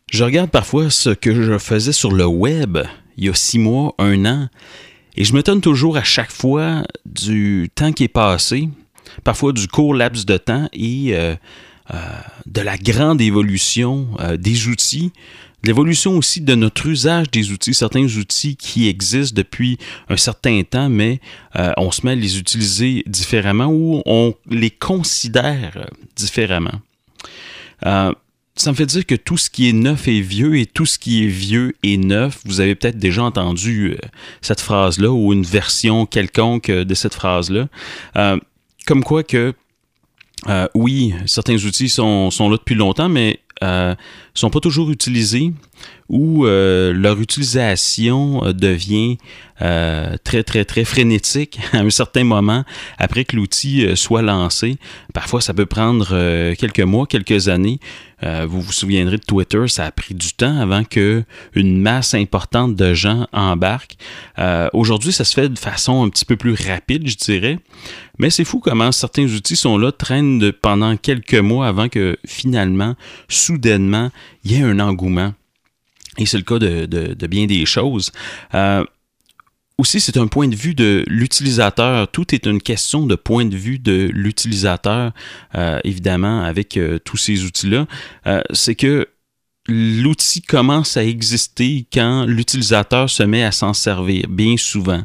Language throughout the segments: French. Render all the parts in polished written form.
Je regarde parfois ce que je faisais sur le web il y a 6 mois, 1 an, et je m'étonne toujours à chaque fois du temps qui est passé, parfois du court laps de temps et de la grande évolution des outils, de l'évolution aussi de notre usage des outils, certains outils qui existent depuis un certain temps, mais on se met à les utiliser différemment ou on les considère différemment. Ça me fait dire que tout ce qui est neuf est vieux et tout ce qui est vieux est neuf. Vous avez peut-être déjà entendu cette phrase-là ou une version quelconque de cette phrase-là. Comme quoi que, oui, certains outils sont là depuis longtemps, mais ne sont pas toujours utilisés ou leur utilisation devient très, très, très frénétique à un certain moment après que l'outil soit lancé. Parfois, ça peut prendre quelques mois, quelques années. Vous vous souviendrez de Twitter, ça a pris du temps avant qu'une masse importante de gens embarquent. Aujourd'hui, ça se fait de façon un petit peu plus rapide, je dirais. Mais c'est fou comment certains outils sont là, traînent pendant quelques mois avant que finalement, soudainement, il y ait un engouement. Et c'est le cas de bien des choses. Aussi, c'est un point de vue de l'utilisateur. Tout est une question de point de vue de l'utilisateur, évidemment, avec tous ces outils-là. C'est que l'outil commence à exister quand l'utilisateur se met à s'en servir, bien souvent.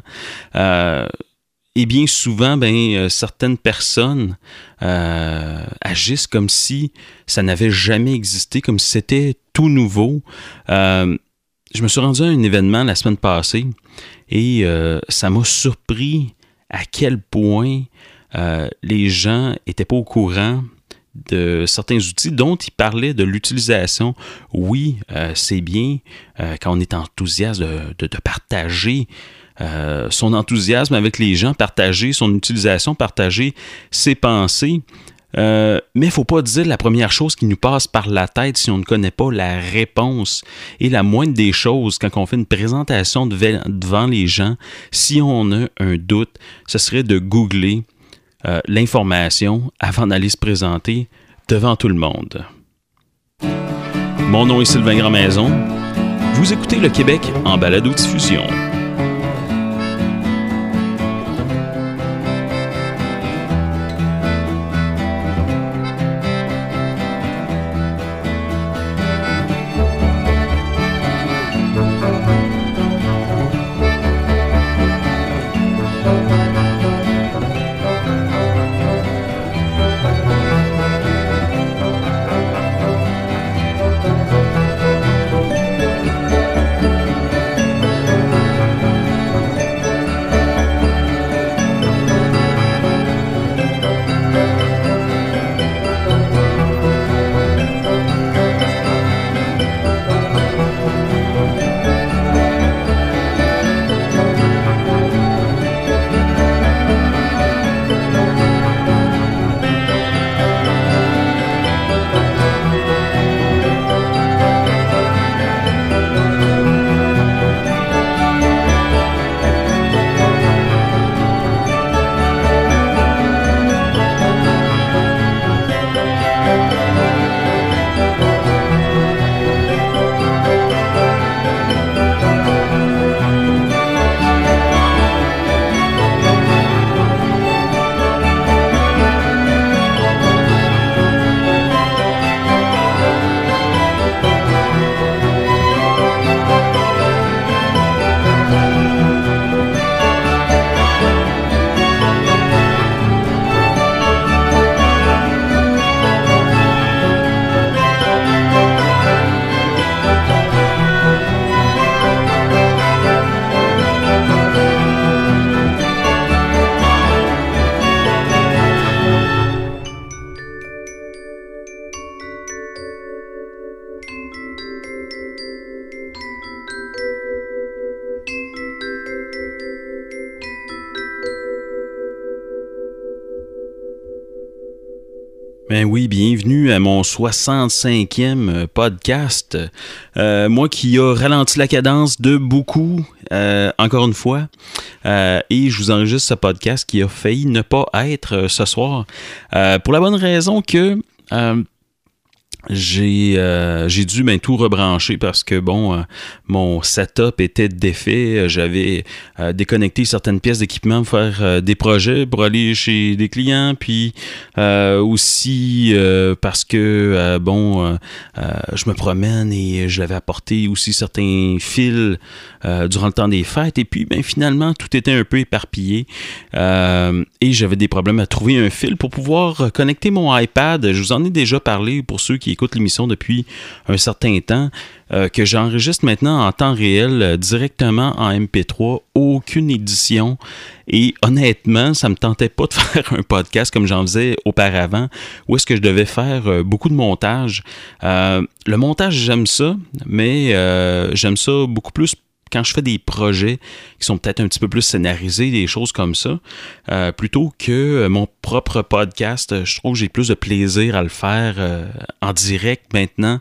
Et bien souvent, certaines personnes agissent comme si ça n'avait jamais existé, comme si c'était tout nouveau. Je me suis rendu à un événement la semaine passée et ça m'a surpris à quel point les gens n'étaient pas au courant de certains outils dont ils parlaient de l'utilisation. Oui, c'est bien quand on est enthousiaste de partager son enthousiasme avec les gens, partager son utilisation, partager ses pensées. Mais il ne faut pas dire la première chose qui nous passe par la tête si on ne connaît pas la réponse. Et la moindre des choses, quand on fait une présentation devant les gens, si on a un doute, ce serait de googler l'information avant d'aller se présenter devant tout le monde. Mon nom est Sylvain Grandmaison. Vous écoutez le Québec en balado-diffusion. Ben oui, bienvenue à mon 65e podcast. Moi qui a ralenti la cadence de beaucoup, encore une fois, et je vous enregistre ce podcast qui a failli ne pas être ce soir, pour la bonne raison que j'ai dû tout rebrancher parce que mon setup était défait. J'avais déconnecté certaines pièces d'équipement pour faire des projets pour aller chez des clients, puis aussi parce que je me promène et j'avais apporté aussi certains fils durant le temps des fêtes, et puis finalement tout était un peu éparpillé et j'avais des problèmes à trouver un fil pour pouvoir connecter mon iPad. Je vous en ai déjà parlé pour ceux qui écoutent l'émission depuis un certain temps, que j'enregistre maintenant en temps réel directement en MP3, aucune édition, et honnêtement, ça me tentait pas de faire un podcast comme j'en faisais auparavant, où est-ce que je devais faire beaucoup de montage. Le montage, j'aime ça, mais j'aime ça beaucoup plus quand je fais des projets qui sont peut-être un petit peu plus scénarisés, des choses comme ça, plutôt que mon propre podcast. Je trouve que j'ai plus de plaisir à le faire en direct maintenant.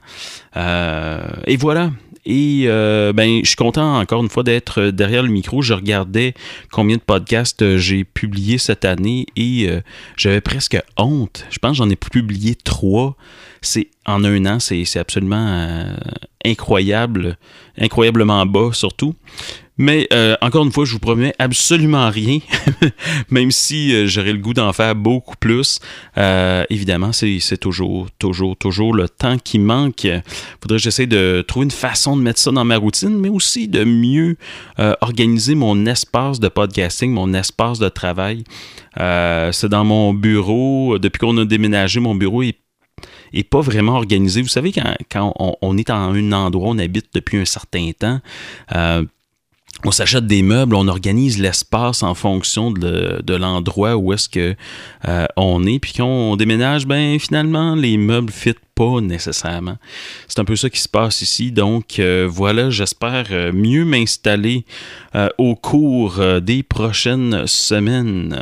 Et voilà. Et je suis content encore une fois d'être derrière le micro. Je regardais combien de podcasts j'ai publiés cette année et j'avais presque honte. Je pense que j'en ai publié 3. En un an, c'est absolument incroyable, incroyablement bas surtout. Mais encore une fois, je vous promets absolument rien, même si j'aurais le goût d'en faire beaucoup plus. Évidemment, c'est toujours le temps qui manque. Faudrait que j'essaie de trouver une façon de mettre ça dans ma routine, mais aussi de mieux organiser mon espace de podcasting, mon espace de travail. C'est dans mon bureau. Depuis qu'on a déménagé, mon bureau est pas vraiment organisé. Vous savez, quand on est en un endroit, on habite depuis un certain temps, on s'achète des meubles, on organise l'espace en fonction de l'endroit où est-ce que on est. Puis quand on déménage, finalement, les meubles ne fitent pas nécessairement. C'est un peu ça qui se passe ici. Donc voilà, j'espère mieux m'installer au cours des prochaines semaines.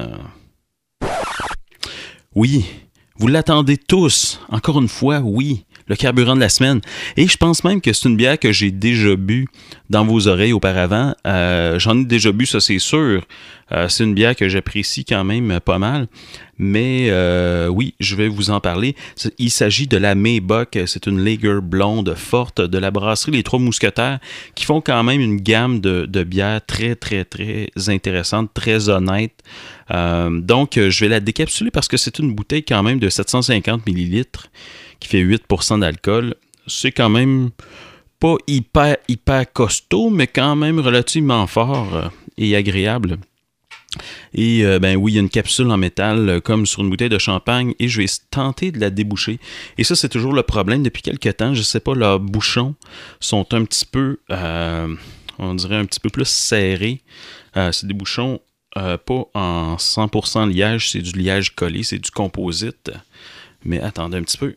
Oui. Vous l'attendez tous, encore une fois, oui, le carburant de la semaine. Et je pense même que c'est une bière que j'ai déjà bu dans vos oreilles auparavant. J'en ai déjà bu, ça c'est sûr. C'est une bière que j'apprécie quand même pas mal. Mais oui, je vais vous en parler. Il s'agit de la Maybach. C'est une lager blonde forte de la brasserie Les Trois Mousquetaires qui font quand même une gamme de bières très, très, très intéressante, très honnête. Donc, je vais la décapsuler parce que c'est une bouteille quand même de 750 ml qui fait 8% d'alcool. C'est quand même pas hyper costaud, mais quand même relativement fort et agréable. Et oui, il y a une capsule en métal comme sur une bouteille de champagne et je vais tenter de la déboucher. Et ça, c'est toujours le problème. Depuis quelques temps, je sais pas, leurs bouchons sont un petit peu, on dirait un petit peu plus serrés. C'est des bouchons pas en 100% liège, c'est du liège collé, c'est du composite. Mais attendez un petit peu.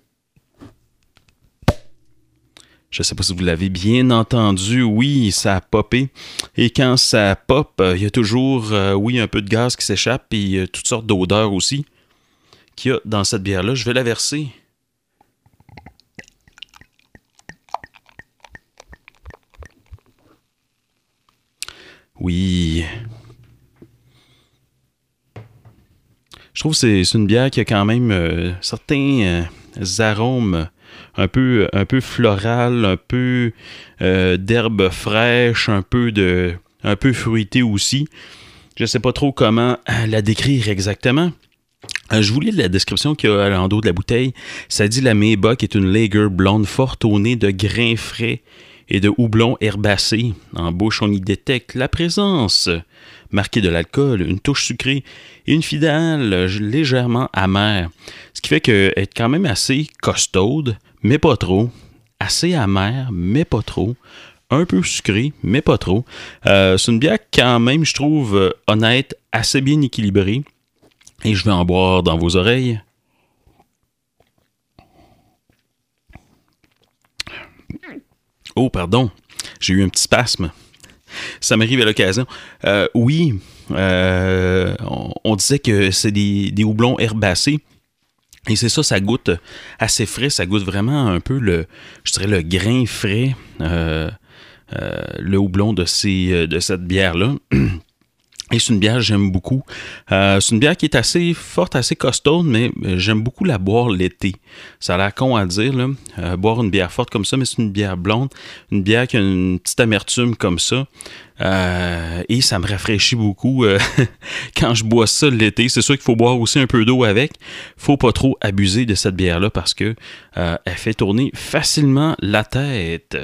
Je ne sais pas si vous l'avez bien entendu, oui, ça a popé. Et quand ça pop, il y a toujours, un peu de gaz qui s'échappe et toutes sortes d'odeurs aussi qu'il y a dans cette bière-là. Je vais la verser. Oui. Je trouve que c'est une bière qui a quand même certains arômes un peu floral, un peu d'herbe fraîche, un peu fruité aussi. Je ne sais pas trop comment la décrire exactement. Je vous lis la description qu'il y a en dos de la bouteille. Ça dit la Maybach est une lager blonde forte au nez de grains frais et de houblon herbacé. En bouche, on y détecte la présence marquée de l'alcool, une touche sucrée et une finale légèrement amère. Ce qui fait qu'elle est quand même assez costaude, mais pas trop. Assez amère, mais pas trop. Un peu sucrée, mais pas trop. C'est une bière quand même, je trouve, honnête, assez bien équilibrée. Et je vais en boire dans vos oreilles. Oh, pardon, j'ai eu un petit spasme. Ça m'arrive à l'occasion. Oui, on disait que c'est des houblons herbacés. Et c'est ça, ça goûte assez frais. Ça goûte vraiment un peu le grain frais, le houblon de cette bière-là. Et c'est une bière que j'aime beaucoup. C'est une bière qui est assez forte, assez costaude, mais j'aime beaucoup la boire l'été. Ça a l'air con à dire, là, boire une bière forte comme ça, mais c'est une bière blonde. Une bière qui a une petite amertume comme ça. Et ça me rafraîchit beaucoup quand je bois ça l'été. C'est sûr qu'il faut boire aussi un peu d'eau avec. Faut pas trop abuser de cette bière-là parce que elle fait tourner facilement la tête.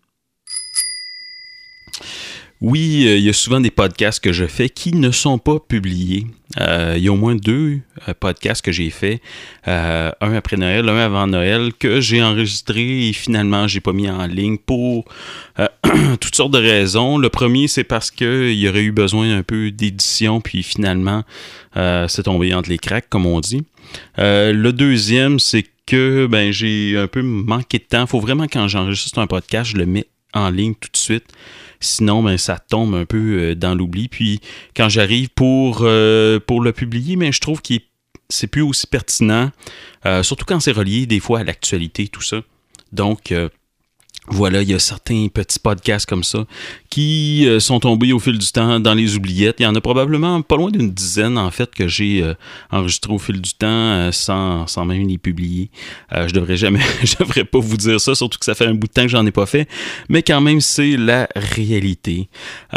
Oui, il y a souvent des podcasts que je fais qui ne sont pas publiés. Il y a au moins 2 podcasts que j'ai faits, un après Noël, un avant Noël, que j'ai enregistré et finalement j'ai pas mis en ligne pour toutes sortes de raisons. Le premier, c'est parce qu'il y aurait eu besoin un peu d'édition, puis finalement, c'est tombé entre les cracks, comme on dit. Le deuxième, c'est que j'ai un peu manqué de temps. Il faut vraiment, quand j'enregistre un podcast, je le mets en ligne tout de suite. Sinon, ça tombe un peu dans l'oubli. Puis, quand j'arrive pour le publier, je trouve que c'est plus aussi pertinent, surtout quand c'est relié des fois à l'actualité, tout ça. Donc, voilà, il y a certains petits podcasts comme ça qui sont tombés au fil du temps dans les oubliettes. Il y en a probablement pas loin d'une dizaine, en fait, que j'ai enregistré au fil du temps sans même les publier. Je devrais pas vous dire ça, surtout que ça fait un bout de temps que j'en ai pas fait. Mais quand même, c'est la réalité.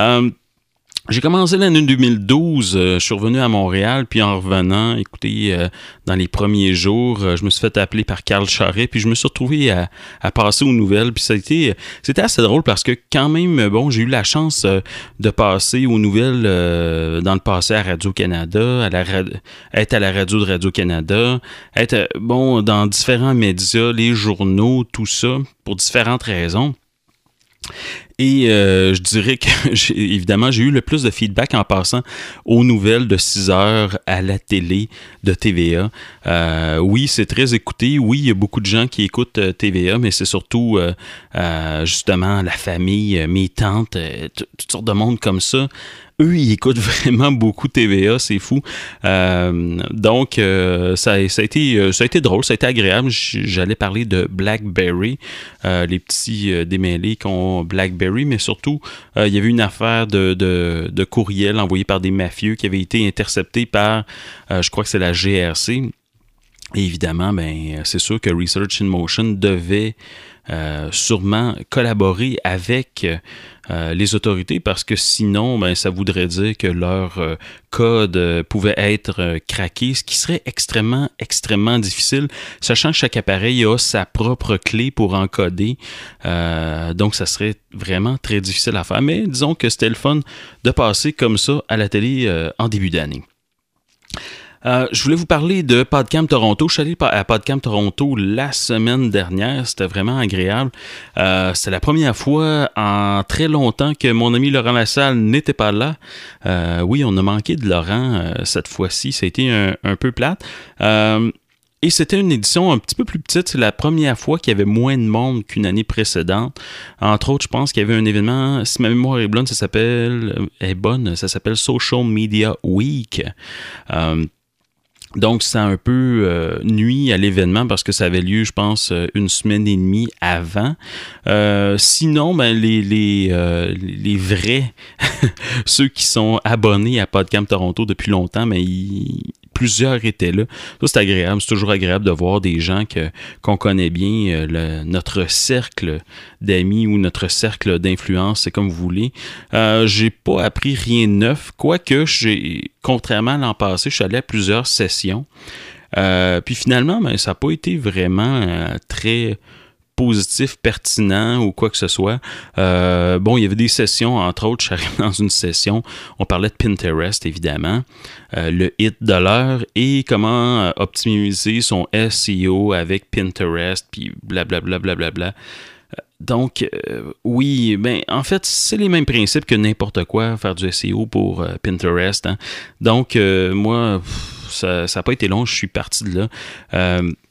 J'ai commencé l'année 2012, je suis revenu à Montréal, puis en revenant, écoutez, dans les premiers jours, je me suis fait appeler par Carl Charret, puis je me suis retrouvé à passer aux nouvelles, puis c'était assez drôle parce que quand même, j'ai eu la chance de passer aux nouvelles dans le passé à Radio-Canada, être à la radio de Radio-Canada, être, dans différents médias, les journaux, tout ça, pour différentes raisons. Et je dirais que, évidemment, j'ai eu le plus de feedback en passant aux nouvelles de 6 heures à la télé de TVA. Oui, c'est très écouté. Oui, il y a beaucoup de gens qui écoutent TVA, mais c'est surtout, justement, la famille, mes tantes, toutes sortes de monde comme ça. Eux, ils écoutent vraiment beaucoup TVA, c'est fou. Donc, ça a été drôle, ça a été agréable. J'allais parler de BlackBerry, les petits démêlés qu'ont BlackBerry, mais surtout, il y avait une affaire de courriel envoyé par des mafieux qui avait été intercepté par, je crois que c'est la GRC. Et évidemment, c'est sûr que Research in Motion devait sûrement collaborer avec les autorités parce que sinon, ça voudrait dire que leur code pouvait être craqué, ce qui serait extrêmement, extrêmement difficile, sachant que chaque appareil a sa propre clé pour encoder. Donc, ça serait vraiment très difficile à faire. Mais disons que c'était le fun de passer comme ça à la télé en début d'année. Je voulais vous parler de PodCamp Toronto. Je suis allé à PodCamp Toronto la semaine dernière. C'était vraiment agréable. C'était la première fois en très longtemps que mon ami Laurent Lassalle n'était pas là. Oui, on a manqué de Laurent cette fois-ci. Ça a été un peu plate. Et c'était une édition un petit peu plus petite. C'est la première fois qu'il y avait moins de monde qu'une année précédente. Entre autres, je pense qu'il y avait un événement, si ma mémoire est bonne, ça s'appelle Social Media Week. Donc, ça a un peu nuit à l'événement parce que ça avait lieu, je pense, une semaine et demie avant. Sinon, les vrais, ceux qui sont abonnés à PodCamp Toronto depuis longtemps, plusieurs étaient là. Ça, c'est agréable. C'est toujours agréable de voir des gens qu'on connaît bien, notre cercle d'amis ou notre cercle d'influence, c'est comme vous voulez. J'ai pas appris rien de neuf, quoique contrairement à l'an passé, je suis allé à plusieurs sessions. Puis finalement, ça n'a pas été vraiment très positif, pertinent ou quoi que ce soit. Il y avait des sessions, entre autres, je suis arrivé dans une session, on parlait de Pinterest, évidemment, le hit de l'heure et comment optimiser son SEO avec Pinterest, puis blablabla, blablabla. Donc, oui, en fait, c'est les mêmes principes que n'importe quoi, faire du SEO pour Pinterest. Hein. Donc, moi, ça n'a pas été long, je suis parti de là.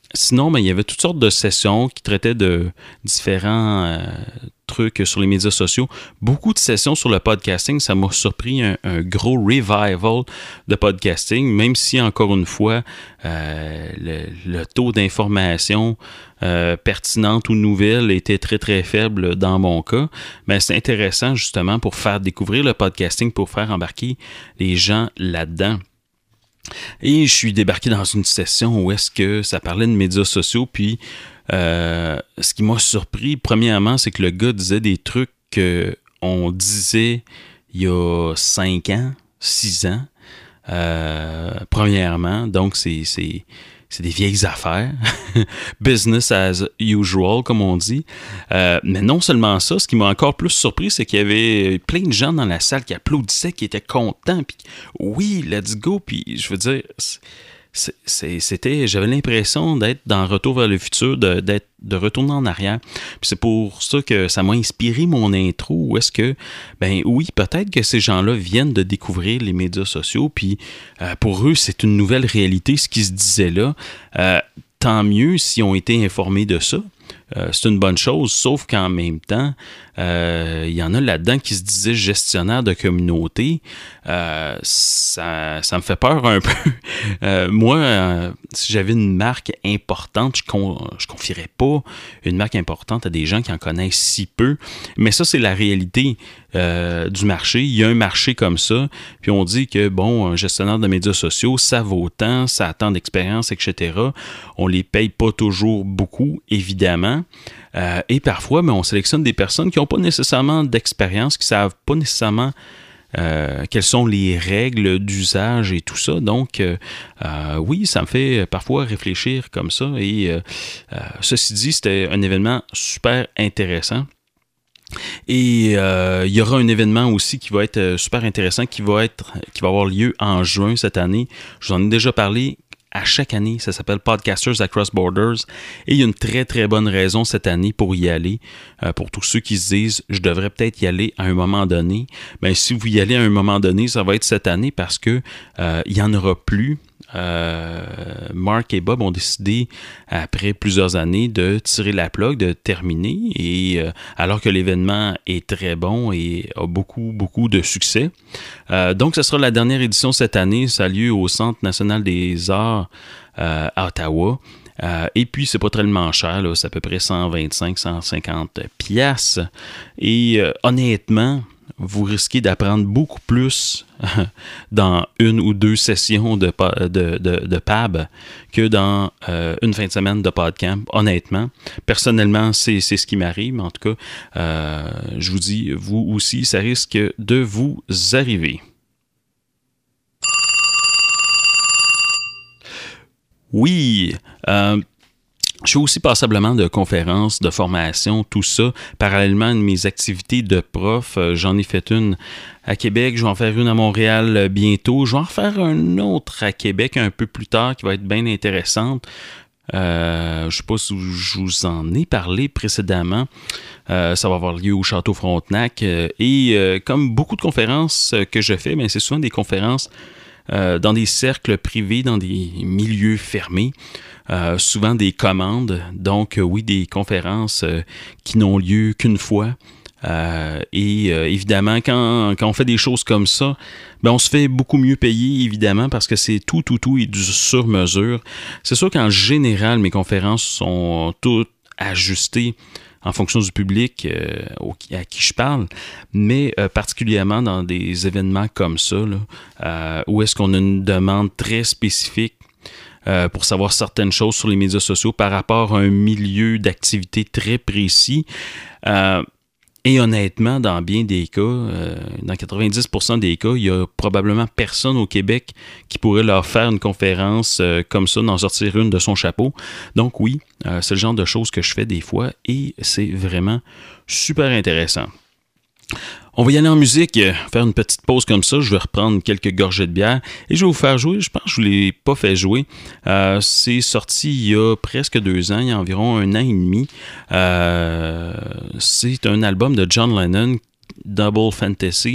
Sinon, il y avait toutes sortes de sessions qui traitaient de différents trucs sur les médias sociaux. Beaucoup de sessions sur le podcasting, ça m'a surpris un gros revival de podcasting, même si, encore une fois, le taux d'information pertinente ou nouvelle était très, très faible dans mon cas. Mais c'est intéressant, justement, pour faire découvrir le podcasting, pour faire embarquer les gens là-dedans. Et je suis débarqué dans une session où est-ce que ça parlait de médias sociaux, puis ce qui m'a surpris, premièrement, c'est que le gars disait des trucs qu'on disait il y a 5 ans, 6 ans, premièrement. Donc, c'est des vieilles affaires. Business as usual, comme on dit. Mais non seulement ça, ce qui m'a encore plus surpris, c'est qu'il y avait plein de gens dans la salle qui applaudissaient, qui étaient contents. Puis oui, let's go. Puis je veux dire, j'avais l'impression d'être dans Retour vers le futur, de retourner en arrière. Puis c'est pour ça que ça m'a inspiré mon intro, où est-ce que, ben oui, peut-être que ces gens-là viennent de découvrir les médias sociaux, puis pour eux, c'est une nouvelle réalité, ce qui se disait là. Tant mieux s'ils ont été informés de ça. C'est une bonne chose, sauf qu'en même temps, il y en a là-dedans qui se disaient gestionnaires de communauté. Ça me fait peur un peu. Moi, si j'avais une marque importante, je confierais pas une marque importante à des gens qui en connaissent si peu. Mais ça, c'est la réalité du marché. Il y a un marché comme ça, puis on dit que, bon, un gestionnaire de médias sociaux, ça vaut tant, ça a tant d'expérience, etc. On les paye pas toujours beaucoup, évidemment. Et parfois, on sélectionne des personnes qui n'ont pas nécessairement d'expérience, qui ne savent pas nécessairement quelles sont les règles d'usage et tout ça. Donc, oui, ça me fait parfois réfléchir comme ça. Et ceci dit, c'était un événement super intéressant. Et il y aura un événement aussi qui va être super intéressant, qui va avoir lieu en juin cette année. Je vous en ai déjà parlé. À chaque année, ça s'appelle Podcasters Across Borders. Et il y a une très, très bonne raison cette année pour y aller. Pour tous ceux qui se disent, je devrais peut-être y aller à un moment donné. Ben, si vous y allez à un moment donné, ça va être cette année parce que il n'y en aura plus. Mark et Bob ont décidé, après plusieurs années, de tirer la plug, de terminer, et alors que l'événement est très bon et a beaucoup, beaucoup de succès. Donc, ce sera la dernière édition cette année. Ça a lieu au Centre national des arts à Ottawa. Et puis, c'est pas tellement cher, là, c'est à peu près 125-150 piastres. Et honnêtement, vous risquez d'apprendre beaucoup plus dans une ou deux sessions de PAB que dans une fin de semaine de PodCamp, honnêtement. Personnellement, c'est ce qui m'arrive. En tout cas, je vous dis, vous aussi, ça risque de vous arriver. Oui, je fais aussi passablement de conférences, de formations, tout ça. Parallèlement à mes activités de prof, j'en ai fait une à Québec, je vais en faire une à Montréal bientôt. Je vais en faire une autre à Québec un peu plus tard qui va être bien intéressante. Je ne sais pas si je vous en ai parlé précédemment. Ça va avoir lieu au Château Frontenac. Et comme beaucoup de conférences que je fais, c'est souvent des conférences dans des cercles privés, dans des milieux fermés. Souvent des commandes, donc oui, des conférences qui n'ont lieu qu'une fois. Évidemment, quand on fait des choses comme ça, on se fait beaucoup mieux payer, évidemment, parce que c'est tout est du sur-mesure. C'est sûr qu'en général, mes conférences sont toutes ajustées en fonction du public à qui je parle, mais particulièrement dans des événements comme ça, là, où est-ce qu'on a une demande très spécifique pour savoir certaines choses sur les médias sociaux par rapport à un milieu d'activité très précis. Et honnêtement, dans bien des cas, dans 90% des cas, il y a probablement personne au Québec qui pourrait leur faire une conférence comme ça, d'en sortir une de son chapeau. Donc oui, c'est le genre de choses que je fais des fois et c'est vraiment super intéressant. On va y aller en musique, faire une petite pause comme ça. Je vais reprendre quelques gorgées de bière et je vais vous faire jouer. Je pense que je ne vous l'ai pas fait jouer. C'est sorti il y a presque 2 ans, il y a environ 1 an et demi. C'est un album de John Lennon, Double Fantasy.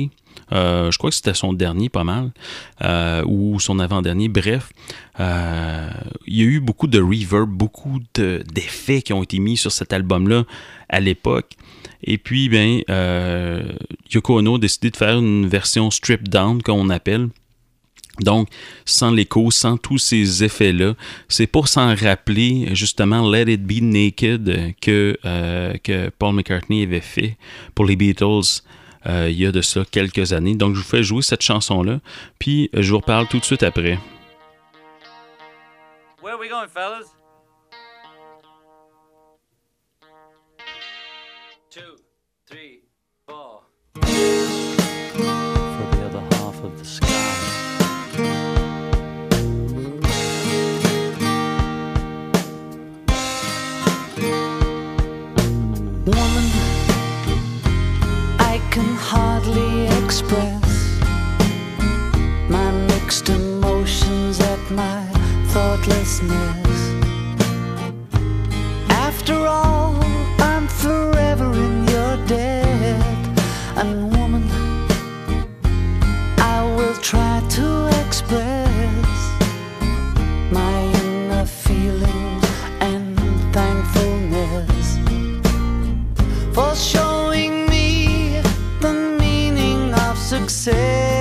Je crois que c'était son dernier pas mal, ou son avant-dernier. Bref, il y a eu beaucoup de reverb, beaucoup d'effets qui ont été mis sur cet album-là à l'époque. Et puis, Yoko Ono a décidé de faire une version stripped down, comme on appelle. Donc, sans l'écho, sans tous ces effets-là. C'est pour s'en rappeler, justement, Let It Be Naked que Paul McCartney avait fait pour les Beatles il y a de ça quelques années. Donc, je vous fais jouer cette chanson-là, puis je vous reparle tout de suite après. Where are we going, fellas? 2, 3, 4. For the other half of the sky. Woman, I can hardly express my mixed emotions at my thoughtlessness. After all, I'm forever in your debt. And woman, I will try to express my inner feelings and thankfulness for showing me the meaning of success.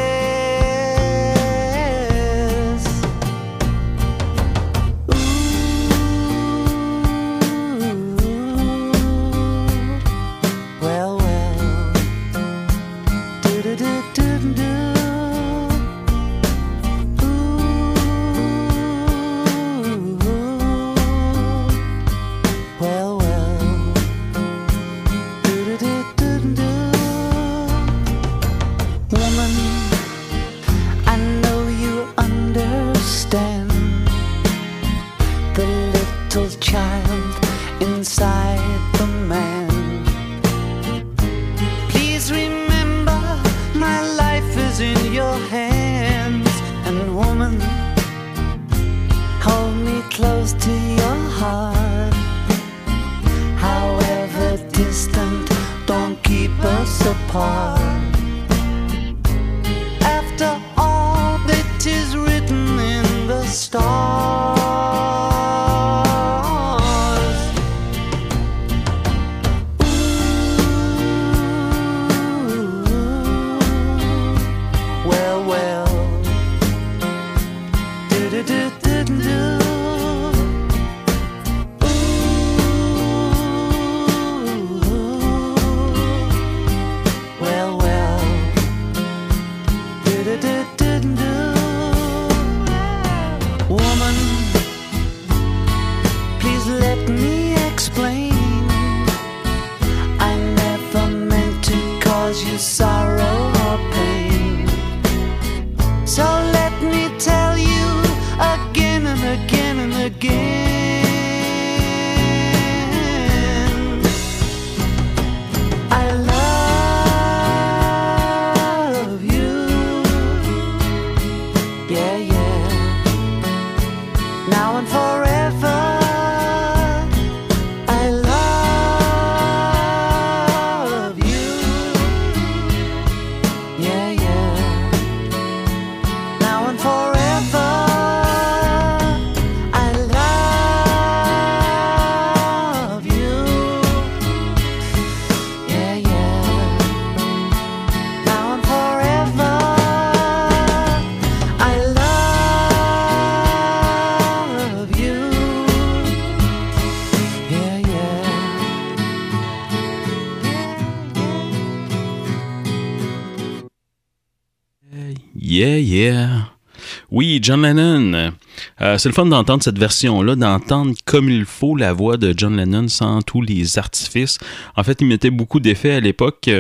Yeah. Oui, John Lennon. C'est le fun d'entendre cette version-là, d'entendre comme il faut la voix de John Lennon sans tous les artifices. En fait, il mettait beaucoup d'effets à l'époque,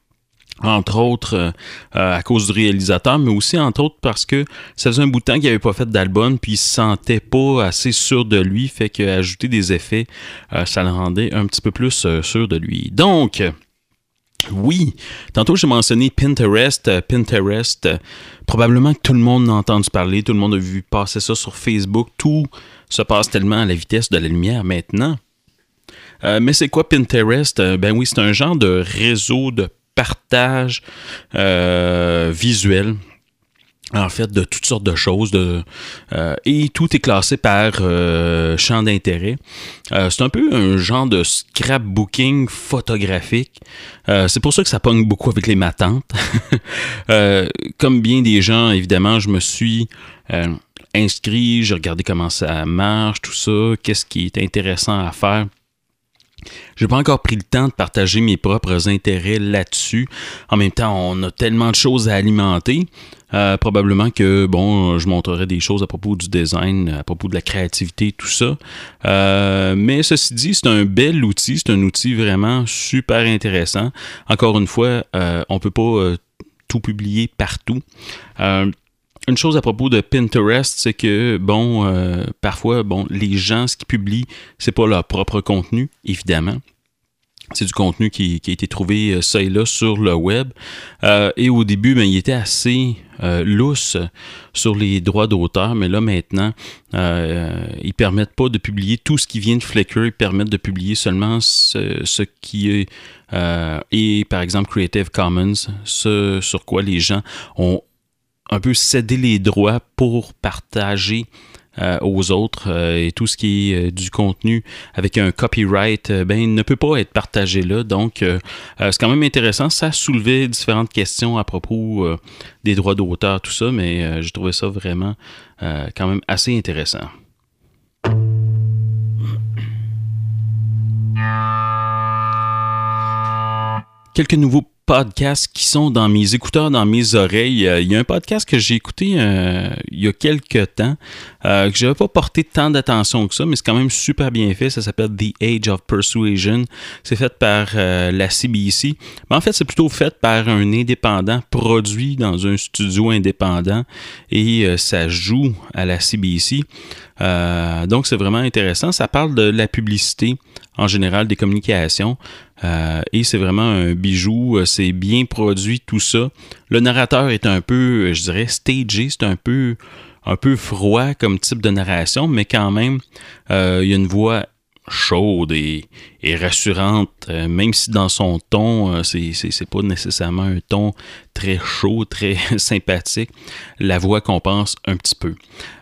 entre autres à cause du réalisateur, mais aussi entre autres parce que ça faisait un bout de temps qu'il n'avait pas fait d'album, puis il se sentait pas assez sûr de lui, fait qu'ajouter des effets, ça le rendait un petit peu plus sûr de lui. Donc... oui, tantôt j'ai mentionné Pinterest. Probablement que tout le monde a entendu parler, tout le monde a vu passer ça sur Facebook. Tout se passe tellement à la vitesse de la lumière maintenant. Mais c'est quoi Pinterest? Ben oui, c'est un genre de réseau de partage visuel. En fait, de toutes sortes de choses. Et tout est classé par champ d'intérêt. C'est un peu un genre de scrapbooking photographique. C'est pour ça que ça pogne beaucoup avec les matantes. Comme bien des gens, évidemment, je me suis inscrit, j'ai regardé comment ça marche, tout ça, qu'est-ce qui est intéressant à faire. J'ai pas encore pris le temps de partager mes propres intérêts là-dessus. En même temps, on a tellement de choses à alimenter. Probablement que, je montrerai des choses à propos du design, à propos de la créativité, tout ça. Mais ceci dit, c'est un bel outil. C'est un outil vraiment super intéressant. Encore une fois, on peut pas tout publier partout. Une chose à propos de Pinterest, c'est que, parfois, les gens, ce qu'ils publient, c'est pas leur propre contenu, évidemment. C'est du contenu qui a été trouvé ça et là sur le web. Et au début, il était assez lousse sur les droits d'auteur, mais là, maintenant, ils permettent pas de publier tout ce qui vient de Flickr. Ils permettent de publier seulement ce qui est, par exemple, Creative Commons, ce sur quoi les gens ont un peu cédé les droits pour partager aux autres et tout ce qui est du contenu avec un copyright ne peut pas être partagé là. Donc, c'est quand même intéressant. Ça soulevait différentes questions à propos des droits d'auteur, tout ça, mais j'ai trouvé ça vraiment quand même assez intéressant. Quelques nouveaux podcasts qui sont dans mes écouteurs, dans mes oreilles. Il y a un podcast que j'ai écouté il y a quelques temps, que je n'avais pas porté tant d'attention que ça, mais c'est quand même super bien fait. Ça s'appelle The Age of Persuasion. C'est fait par la CBC. Mais en fait, c'est plutôt fait par un indépendant, produit dans un studio indépendant, et ça joue à la CBC. Donc, c'est vraiment intéressant. Ça parle de la publicité en général, des communications. Et c'est vraiment un bijou. C'est bien produit, tout ça. Le narrateur est un peu, je dirais, stagé. C'est un peu froid comme type de narration, mais quand même, il y a une voix chaude et rassurante, même si dans son ton, c'est pas nécessairement un ton très chaud, très sympathique. La voix compense un petit peu.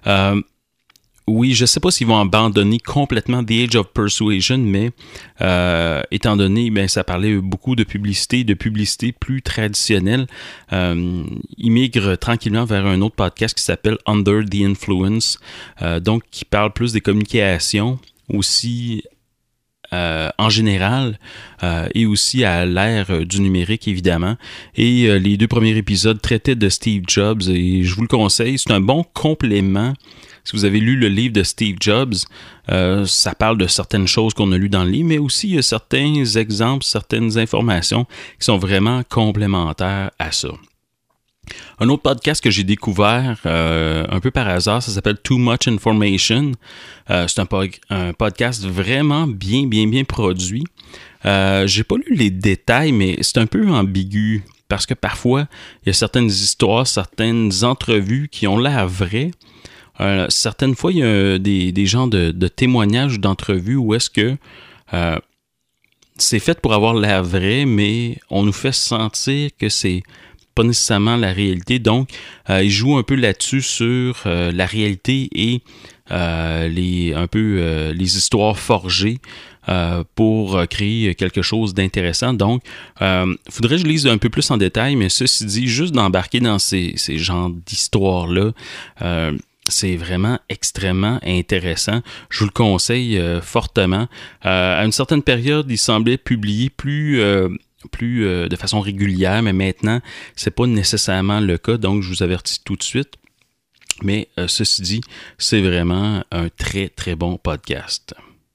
Oui, je ne sais pas s'ils vont abandonner complètement The Age of Persuasion, mais étant donné, ça parlait beaucoup de publicité plus traditionnelle, ils migrent tranquillement vers un autre podcast qui s'appelle Under the Influence, donc qui parle plus des communications aussi en général et aussi à l'ère du numérique, évidemment. Et les 2 premiers épisodes traitaient de Steve Jobs et je vous le conseille, c'est un bon complément. Si vous avez lu le livre de Steve Jobs, ça parle de certaines choses qu'on a lues dans le livre, mais aussi il y a certains exemples, certaines informations qui sont vraiment complémentaires à ça. Un autre podcast que j'ai découvert un peu par hasard, ça s'appelle Too Much Information. C'est un podcast vraiment bien produit. J'ai pas lu les détails, mais c'est un peu ambigu parce que parfois, il y a certaines histoires, certaines entrevues qui ont l'air vraies. Certaines fois, il y a des genres de témoignages d'entrevues où est-ce que c'est fait pour avoir l'air vrai, mais on nous fait sentir que c'est pas nécessairement la réalité. Donc, ils jouent un peu là-dessus sur la réalité et les histoires forgées pour créer quelque chose d'intéressant. Donc, faudrait que je lise un peu plus en détail, mais ceci dit, juste d'embarquer dans ces genres d'histoires-là, c'est vraiment extrêmement intéressant. Je vous le conseille fortement. À une certaine période, il semblait publier plus de façon régulière, mais maintenant, c'est pas nécessairement le cas, donc je vous avertis tout de suite. Mais ceci dit, c'est vraiment un très, très bon podcast.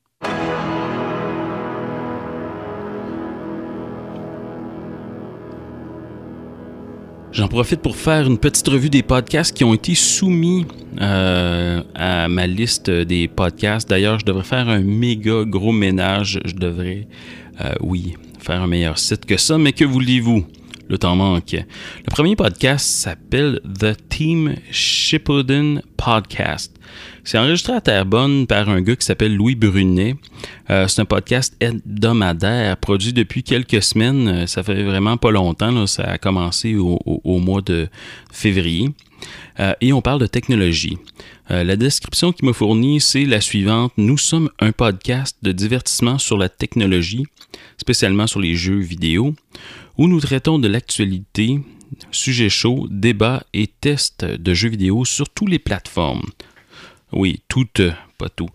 J'en profite pour faire une petite revue des podcasts qui ont été soumis à ma liste des podcasts. D'ailleurs, je devrais faire un méga gros ménage. Je devrais, faire un meilleur site que ça. Mais que voulez-vous? Le temps manque. Le premier podcast s'appelle The Team Shippuden Podcast. C'est enregistré à Terrebonne par un gars qui s'appelle Louis Brunet. C'est un podcast hebdomadaire produit depuis quelques semaines. Ça fait vraiment pas longtemps. Là. Ça a commencé au mois de février. Et on parle de technologie. La description qu'il m'a fournie, c'est la suivante. Nous sommes un podcast de divertissement sur la technologie, spécialement sur les jeux vidéo, où nous traitons de l'actualité, sujets chauds, débats et tests de jeux vidéo sur toutes les plateformes. Oui, toutes, pas tout.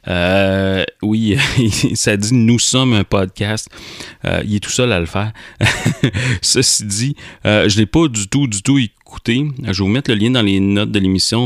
Oui, ça dit « Nous sommes un podcast ». Il est tout seul à le faire. Ceci dit, je ne l'ai pas du tout écouté. Je vais vous mettre le lien dans les notes de l'émission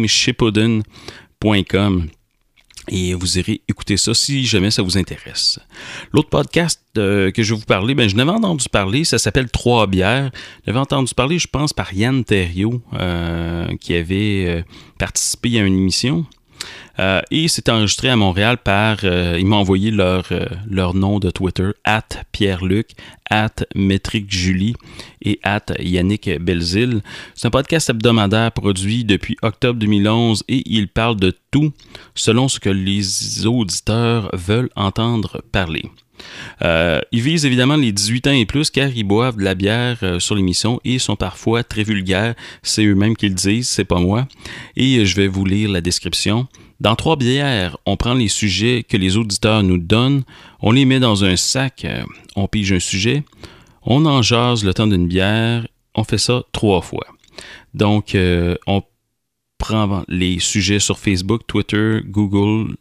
theteamshippuden.com. Et vous irez écouter ça si jamais ça vous intéresse. L'autre podcast que je vais vous parler, je n'avais entendu parler, ça s'appelle Trois bières. J'avais entendu parler, je pense, par Yann Terriot, qui avait participé à une émission. Et c'est enregistré à Montréal par... ils m'ont envoyé leur nom de Twitter, @PierreLuc, @MétricJulie et @Yannick Belzile. C'est un podcast hebdomadaire produit depuis octobre 2011 et il parle de tout selon ce que les auditeurs veulent entendre parler. Ils visent évidemment les 18 ans et plus car ils boivent de la bière sur l'émission et sont parfois très vulgaires. C'est eux-mêmes qui le disent, c'est pas moi. Et je vais vous lire la description. Dans Trois bières, on prend les sujets que les auditeurs nous donnent, on les met dans un sac, on pige un sujet, on en jase le temps d'une bière, on fait ça 3 fois. Donc, on prend les sujets sur Facebook, Twitter, Google+,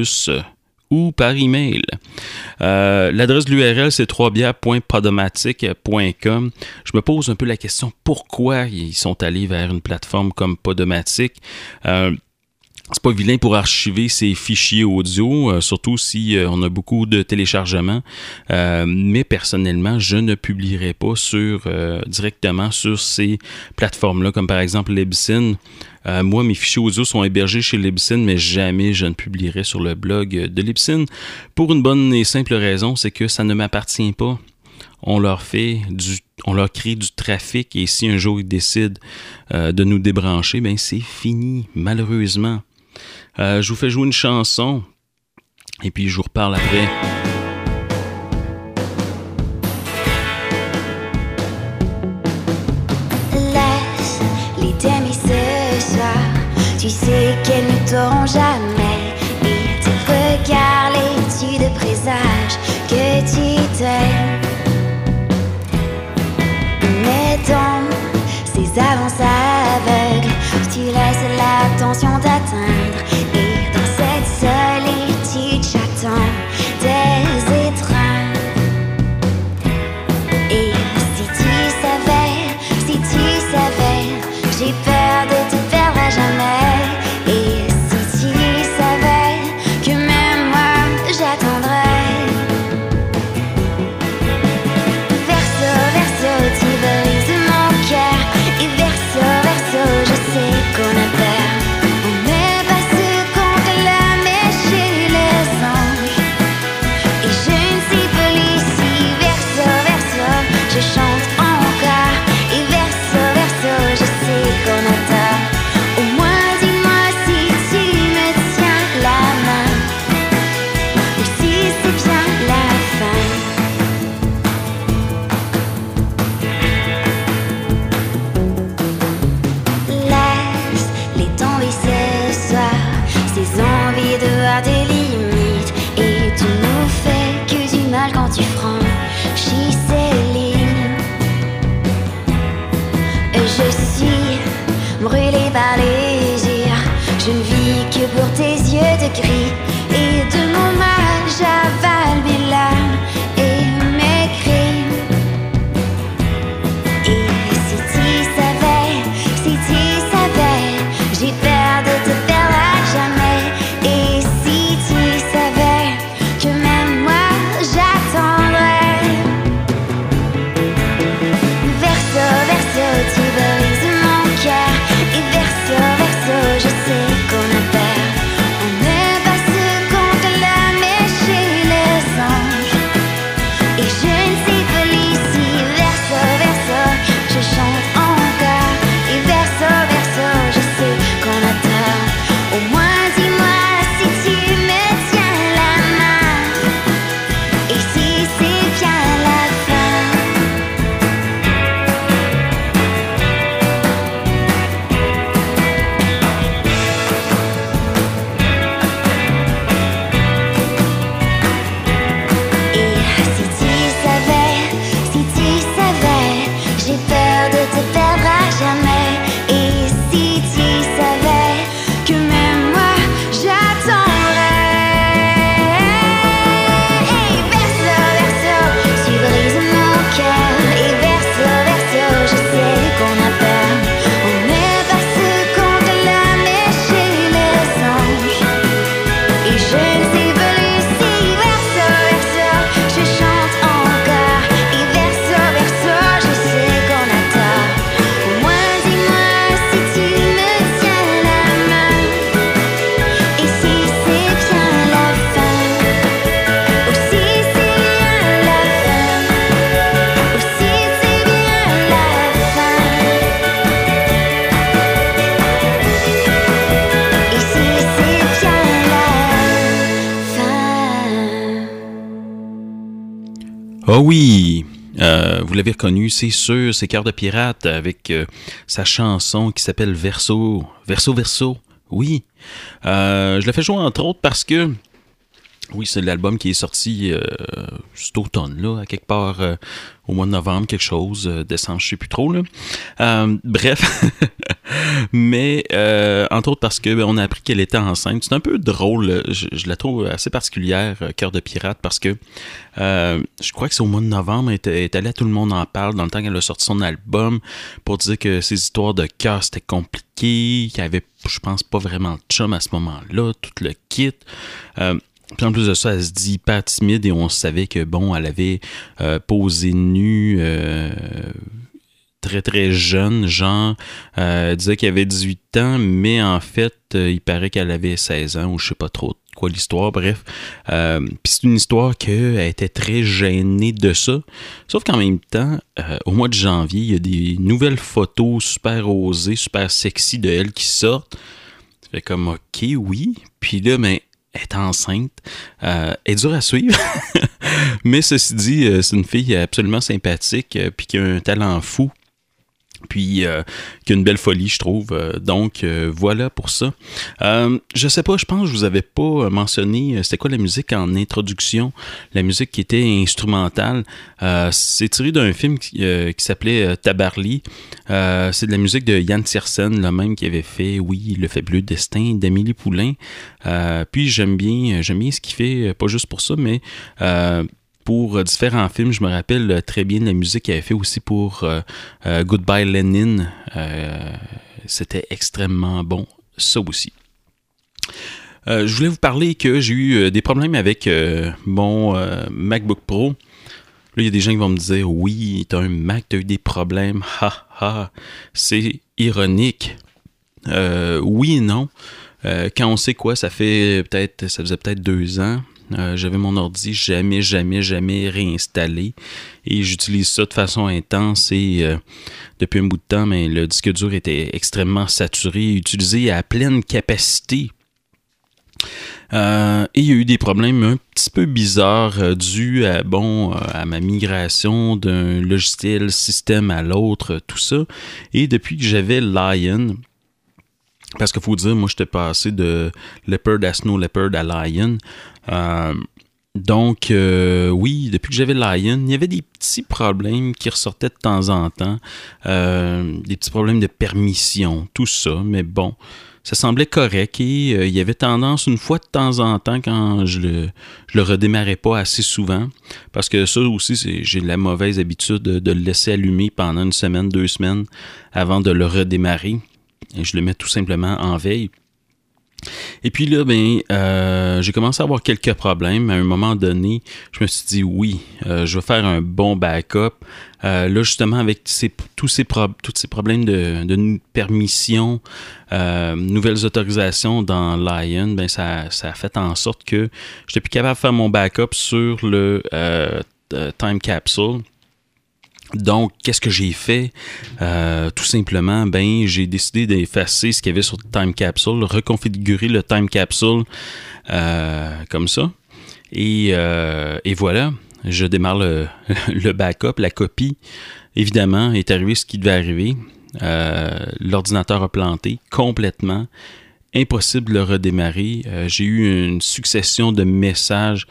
ou par email. L'adresse de l'URL, c'est troisbières.podomatic.com. Je me pose un peu la question, pourquoi ils sont allés vers une plateforme comme Podomatic? C'est pas vilain pour archiver ces fichiers audio, surtout si on a beaucoup de téléchargements. Mais personnellement, je ne publierai pas directement sur ces plateformes-là, comme par exemple Libsyn. Moi, mes fichiers audio sont hébergés chez Libsyn, mais jamais je ne publierai sur le blog de Libsyn. Pour une bonne et simple raison, c'est que ça ne m'appartient pas. On leur crée du trafic et si un jour ils décident de nous débrancher, c'est fini, malheureusement. Je vous fais jouer une chanson et puis je vous reparle après. Laisse les demi ce soir. Tu sais qu'elles ne t'auront jamais. Et tes regards, l'étude présage que tu t'aimes. Mais dans ces avances aveugles, tu laisses l'attention t'atteindre. Et dans cette solitude, j'attends des étreintes. Et si tu savais, j'ai peur de te perdre à jamais. Et si tu savais que même moi, j'attendrais. Verso, verso, tu brises mon cœur. Et verso, verso, je sais qu'on a peur. On n'est pas ce qu'on clame chez les anges. Et je ne suis folie si verso, verso, je chante encore. Et verso, verso, je sais qu'on a tort. Au moins dis-moi si tu me tiens la main. Ou si c'est bien la fin. Laisse les tomber ce soir. Ces envies de voir des limites. Et tu nous fais que du mal quand tu franchis ces lignes. Je suis brûlée par les yeux. Je ne vis que pour tes yeux de gris. Et de mon mal j'avale mes larmes et mes cris. Et si tu savais, j'ai peur de te perdre à jamais. Et si tu savais que même moi j'attendrais. Oh oui! Vous l'avez reconnu, c'est sûr, c'est Cœur de Pirate avec sa chanson qui s'appelle Verso. Verso, Verso. Oui. Je l'ai fait jouer entre autres parce que oui, c'est l'album qui est sorti cet automne, là, à quelque part au mois de novembre, quelque chose, décembre, je sais plus trop, là. Bref, mais entre autres parce que on a appris qu'elle était enceinte. C'est un peu drôle, je la trouve assez particulière, Cœur de Pirate, parce que je crois que c'est au mois de novembre, elle est allée à Tout le monde en parle, dans le temps qu'elle a sorti son album, pour dire que ses histoires de cœur, c'était compliqué, qu'elle avait, je pense, pas vraiment de chum à ce moment-là, tout le kit. Puis en plus de ça, elle se dit hyper timide et on savait que, bon, elle avait posé nue très très jeune, genre, elle disait qu'elle avait 18 ans, mais en fait, il paraît qu'elle avait 16 ans ou je sais pas trop quoi l'histoire, bref. Puis c'est une histoire qu'elle était très gênée de ça, sauf qu'en même temps, au mois de janvier, il y a des nouvelles photos super osées, super sexy de elle qui sortent. Ça fait comme, ok, oui. Puis là, ben, elle est enceinte. Elle est dure à suivre. Mais ceci dit, c'est une fille absolument sympathique puis qui a un talent fou. Puis qui a une belle folie, je trouve. Donc, voilà pour ça. Je sais pas, je pense que je vous avais pas mentionné c'était quoi la musique en introduction. La musique qui était instrumentale. C'est tiré d'un film qui s'appelait Tabarly. C'est de la musique de Yann Tiersen, le même qui avait fait, oui, Le Fabuleux Destin d'Amélie Poulain. Puis j'aime bien ce qu'il fait, pas juste pour ça, mais pour différents films. Je me rappelle très bien de la musique qu'il avait fait aussi pour Goodbye Lenin. C'était extrêmement bon, ça aussi. Je voulais vous parler que j'ai eu des problèmes avec mon MacBook Pro. Là, il y a des gens qui vont me dire « Oui, t'as un Mac, t'as eu des problèmes. Ha, ha. » C'est ironique. Oui et non. Quand on sait quoi, ça faisait peut-être 2 ans. J'avais mon ordi jamais réinstallé et j'utilise ça de façon intense et depuis un bout de temps, mais le disque dur était extrêmement saturé, utilisé à pleine capacité. Et il y a eu des problèmes un petit peu bizarres dus à ma migration d'un logiciel système à l'autre, tout ça. Et depuis que j'avais Lion, parce qu'il faut dire, moi j'étais passé de Leopard à Snow Leopard à Lion. Donc, oui, depuis que j'avais Lion, il y avait des petits problèmes qui ressortaient de temps en temps. Des petits problèmes de permission, tout ça. Mais bon, ça semblait correct et il y avait tendance, une fois de temps en temps, quand je le redémarrais pas assez souvent, parce que ça aussi, j'ai la mauvaise habitude de le laisser allumer pendant 1 semaine, 2 semaines avant de le redémarrer. Et je le mets tout simplement en veille. Et puis là, j'ai commencé à avoir quelques problèmes. À un moment donné, je me suis dit, oui, je vais faire un bon backup. Là, justement, avec tous ces problèmes de permission, nouvelles autorisations dans Lion, ça a fait en sorte que j'étais plus capable de faire mon backup sur le Time Capsule. Donc, qu'est-ce que j'ai fait? Tout simplement, j'ai décidé d'effacer ce qu'il y avait sur le Time Capsule, reconfigurer le Time Capsule comme ça. Et voilà, je démarre le backup, la copie. Évidemment, est arrivé ce qui devait arriver. L'ordinateur a planté complètement. Impossible de le redémarrer. J'ai eu une succession de messages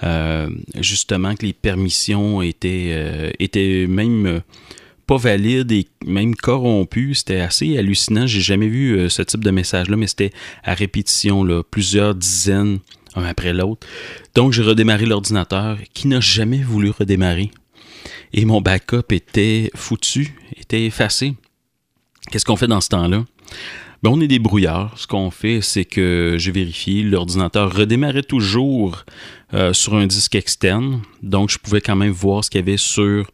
justement que les permissions étaient même pas valides et même corrompues. C'était assez hallucinant. J'ai jamais vu ce type de message-là, mais c'était à répétition, là, plusieurs dizaines, un après l'autre. Donc, j'ai redémarré l'ordinateur qui n'a jamais voulu redémarrer. Et mon backup était foutu, était effacé. Qu'est-ce qu'on fait dans ce temps-là? On est des brouillards. Ce qu'on fait, c'est que j'ai vérifié, l'ordinateur redémarrait toujours sur un disque externe. Donc, je pouvais quand même voir ce qu'il y avait sur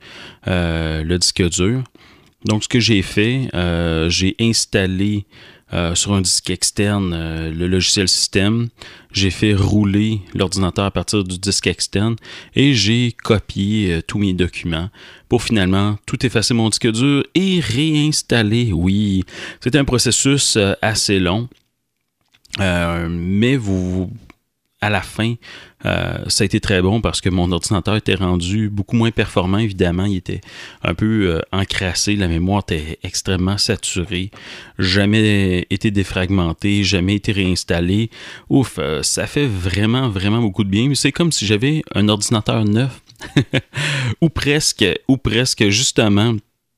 le disque dur. Donc, ce que j'ai fait, j'ai installé sur un disque externe le logiciel système. J'ai fait rouler l'ordinateur à partir du disque externe et j'ai copié tous mes documents pour finalement tout effacer mon disque dur et réinstaller. Oui, c'était un processus assez long, mais vous à la fin, ça a été très bon parce que mon ordinateur était rendu beaucoup moins performant, évidemment. Il était un peu encrassé, la mémoire était extrêmement saturée, jamais été défragmenté, jamais été réinstallé. Ouf, ça fait vraiment, vraiment beaucoup de bien. C'est comme si j'avais un ordinateur neuf, ou presque, justement.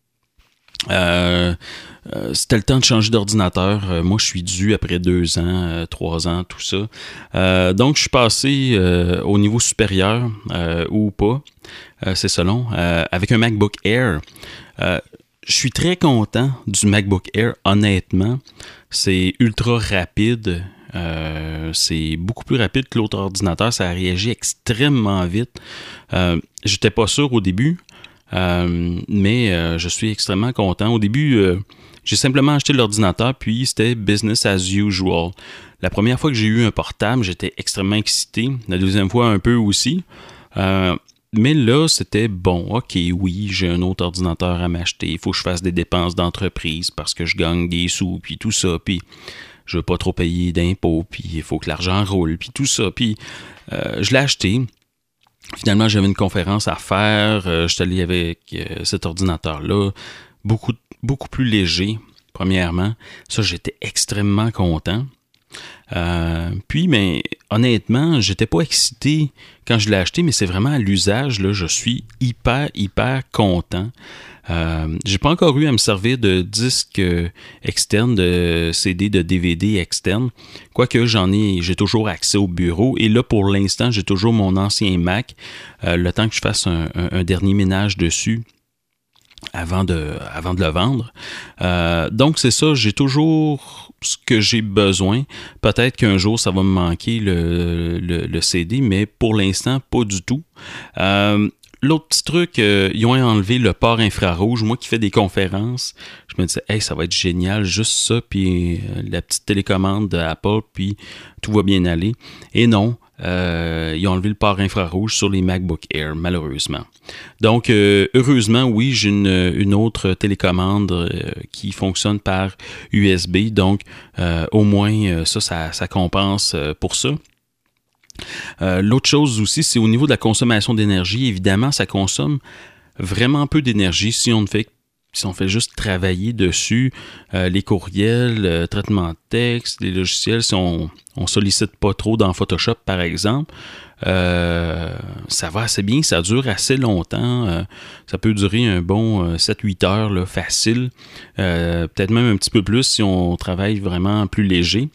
C'était le temps de changer d'ordinateur. Moi, je suis dû après 2 ans, 3 ans, tout ça. Donc, je suis passé au niveau supérieur ou pas, c'est selon, avec un MacBook Air. Je suis très content du MacBook Air, honnêtement. C'est ultra rapide. C'est beaucoup plus rapide que l'autre ordinateur. Ça a réagi extrêmement vite. J'étais pas sûr au début. Mais je suis extrêmement content. Au début, j'ai simplement acheté l'ordinateur, puis c'était business as usual. La première fois que j'ai eu un portable, j'étais extrêmement excité. La deuxième fois, un peu aussi. Mais là, c'était bon. OK, oui, j'ai un autre ordinateur à m'acheter. Il faut que je fasse des dépenses d'entreprise parce que je gagne des sous, puis tout ça. Puis je veux pas trop payer d'impôts, puis il faut que l'argent roule, puis tout ça. Puis je l'ai acheté. Finalement, j'avais une conférence à faire. Je suis allé avec cet ordinateur-là, beaucoup plus léger, premièrement. Ça, j'étais extrêmement content. Puis, mais honnêtement, j'étais pas excité quand je l'ai acheté, mais c'est vraiment à l'usage, là, je suis hyper content. J'ai pas encore eu à me servir de disque externe, de CD, de DVD externe. Quoique j'ai toujours accès au bureau. Et là, pour l'instant, j'ai toujours mon ancien Mac. Le temps que je fasse un dernier ménage dessus avant de le vendre. Donc, c'est ça, j'ai toujours ce que j'ai besoin. Peut-être qu'un jour, ça va me manquer le CD, mais pour l'instant, pas du tout. L'autre petit truc, ils ont enlevé le port infrarouge. Moi qui fais des conférences, je me disais, hey, ça va être génial, juste ça, puis la petite télécommande d'Apple, puis tout va bien aller. Et non, ils ont enlevé le port infrarouge sur les MacBook Air, malheureusement. Donc, heureusement, oui, j'ai une autre télécommande qui fonctionne par USB. Donc, au moins, ça compense pour ça. L'autre chose aussi, c'est au niveau de la consommation d'énergie. Évidemment, ça consomme vraiment peu d'énergie si on fait juste travailler dessus, les courriels, traitement de texte, les logiciels, si on sollicite pas trop dans Photoshop, par exemple, ça va assez bien, ça dure assez longtemps. Ça peut durer un bon 7-8 heures, là, facile. Peut-être même un petit peu plus si on travaille vraiment plus léger.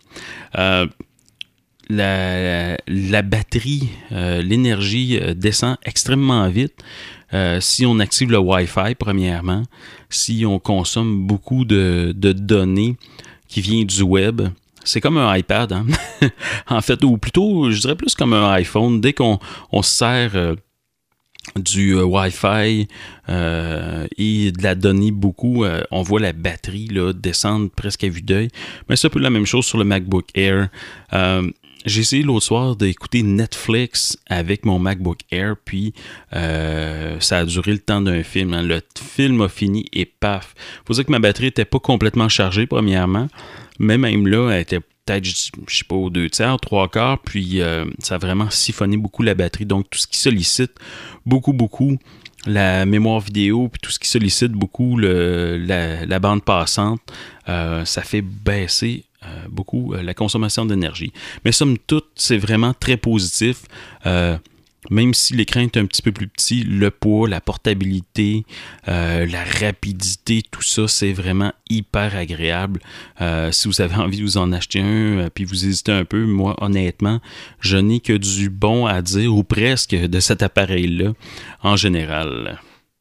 La batterie, l'énergie descend extrêmement vite si on active le Wi-Fi, premièrement, si on consomme beaucoup de données qui viennent du web. C'est comme un iPad, hein? En fait, ou plutôt, je dirais plus comme un iPhone. Dès qu'on se sert du Wi-Fi et de la donnée beaucoup, on voit la batterie là, descendre presque à vue d'œil. Mais c'est un peu la même chose sur le MacBook Air. J'ai essayé l'autre soir d'écouter Netflix avec mon MacBook Air, puis ça a duré le temps d'un film. Hein. Le film a fini et paf. Faut dire que ma batterie n'était pas complètement chargée, premièrement, mais même là, elle était peut-être, je sais pas, aux 2/3, 3/4, puis ça a vraiment siphonné beaucoup la batterie. Donc, tout ce qui sollicite beaucoup la mémoire vidéo, puis tout ce qui sollicite beaucoup la bande passante, ça fait baisser beaucoup la consommation d'énergie. Mais somme toute, c'est vraiment très positif. Même si l'écran est un petit peu plus petit, le poids, la portabilité, la rapidité, tout ça, c'est vraiment hyper agréable. Si vous avez envie de vous en acheter un, puis vous hésitez un peu, moi, honnêtement, je n'ai que du bon à dire, ou presque, de cet appareil-là, en général.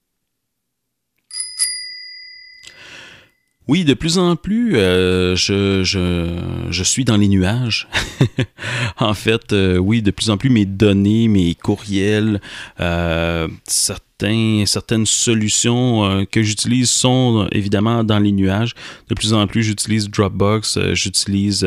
Oui, de plus en plus, je suis dans les nuages. En fait, oui, de plus en plus, mes données, mes courriels, certaines solutions que j'utilise sont évidemment dans les nuages. De plus en plus, j'utilise Dropbox, j'utilise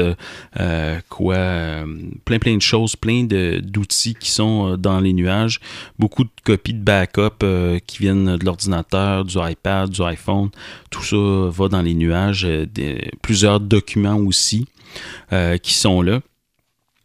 plein de choses, plein d'outils qui sont dans les nuages. Beaucoup de copies de backup qui viennent de l'ordinateur, du iPad, du iPhone. Tout ça va dans les nuages. Plusieurs documents aussi qui sont là.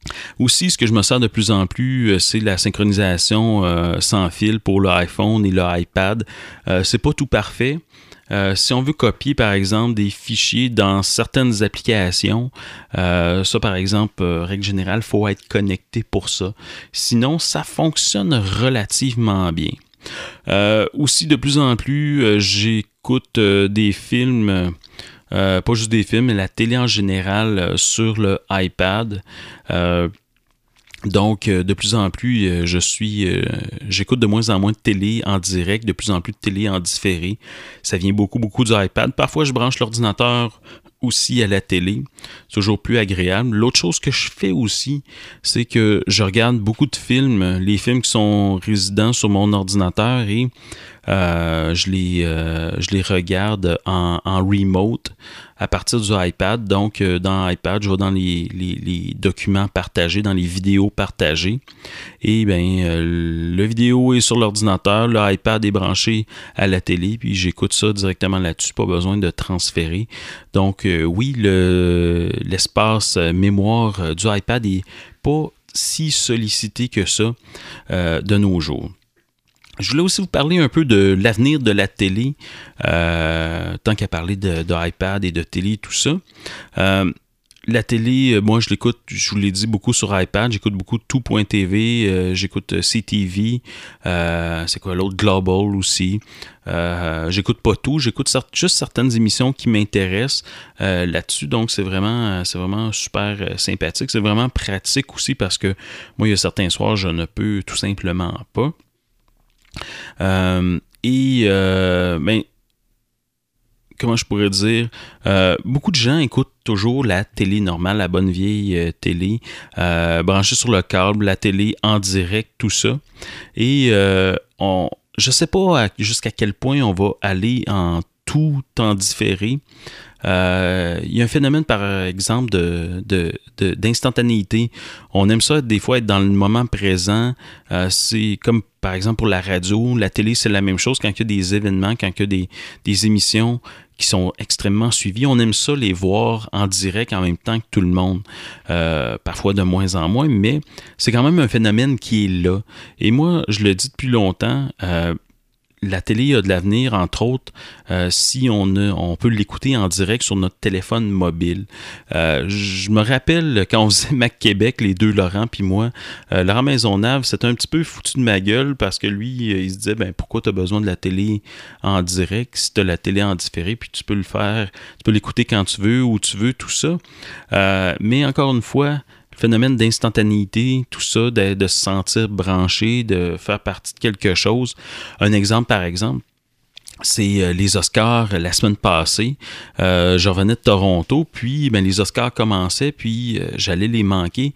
Aussi, ce que je me sers de plus en plus, c'est la synchronisation sans fil pour l'iPhone et l'iPad. C'est pas tout parfait. Si on veut copier, par exemple, des fichiers dans certaines applications, ça, par exemple, règle générale, il faut être connecté pour ça. Sinon, ça fonctionne relativement bien. Aussi, de plus en plus, j'écoute des films, pas juste des films, mais la télé en général sur le iPad. Donc, de plus en plus, j'écoute de moins en moins de télé en direct, de plus en plus de télé en différé. Ça vient beaucoup du iPad. Parfois, je branche l'ordinateur aussi à la télé. C'est toujours plus agréable. L'autre chose que je fais aussi, c'est que je regarde beaucoup de films, les films qui sont résidents sur mon ordinateur et je les regarde en remote à partir du iPad. Donc, dans iPad, je vais dans les documents partagés, dans les vidéos partagées. Et bien, le vidéo est sur l'ordinateur, l'iPad est branché à la télé, puis j'écoute ça directement là-dessus, pas besoin de transférer. Donc, oui, l'espace mémoire du iPad n'est pas si sollicité que ça de nos jours. Je voulais aussi vous parler un peu de l'avenir de la télé, tant qu'à parler d'iPad et de télé, tout ça. La télé, moi je l'écoute, je vous l'ai dit, beaucoup sur iPad, j'écoute beaucoup Tout.tv, j'écoute CTV, c'est quoi l'autre, Global aussi. J'écoute pas tout, j'écoute juste certaines émissions qui m'intéressent là-dessus, donc c'est vraiment super sympathique, c'est vraiment pratique aussi parce que moi il y a certains soirs je ne peux tout simplement pas. Comment je pourrais dire, beaucoup de gens écoutent toujours la télé normale, la bonne vieille télé, branchée sur le câble, la télé en direct, tout ça. Et je sais pas jusqu'à quel point on va aller en tout en différé. Il y a un phénomène, par exemple, d'instantanéité. On aime ça, des fois, être dans le moment présent. C'est comme, par exemple, pour la radio, la télé, c'est la même chose. Quand il y a des événements, quand il y a des émissions qui sont extrêmement suivies, on aime ça les voir en direct en même temps que tout le monde. Parfois de moins en moins, mais c'est quand même un phénomène qui est là. Et moi, je le dis depuis longtemps, la télé a de l'avenir, entre autres, si on peut l'écouter en direct sur notre téléphone mobile. Je me rappelle quand on faisait Mac Québec, les deux, Laurent puis moi, Laurent Maisonneuve, c'était un petit peu foutu de ma gueule parce que lui, il se disait, ben pourquoi tu as besoin de la télé en direct si tu as la télé en différé, puis tu peux le faire, tu peux l'écouter quand tu veux, où tu veux, tout ça. Mais encore une fois, le phénomène d'instantanéité, tout ça, de se sentir branché, de faire partie de quelque chose. Un exemple, par exemple, c'est les Oscars la semaine passée. Je revenais de Toronto, puis les Oscars commençaient, puis j'allais les manquer.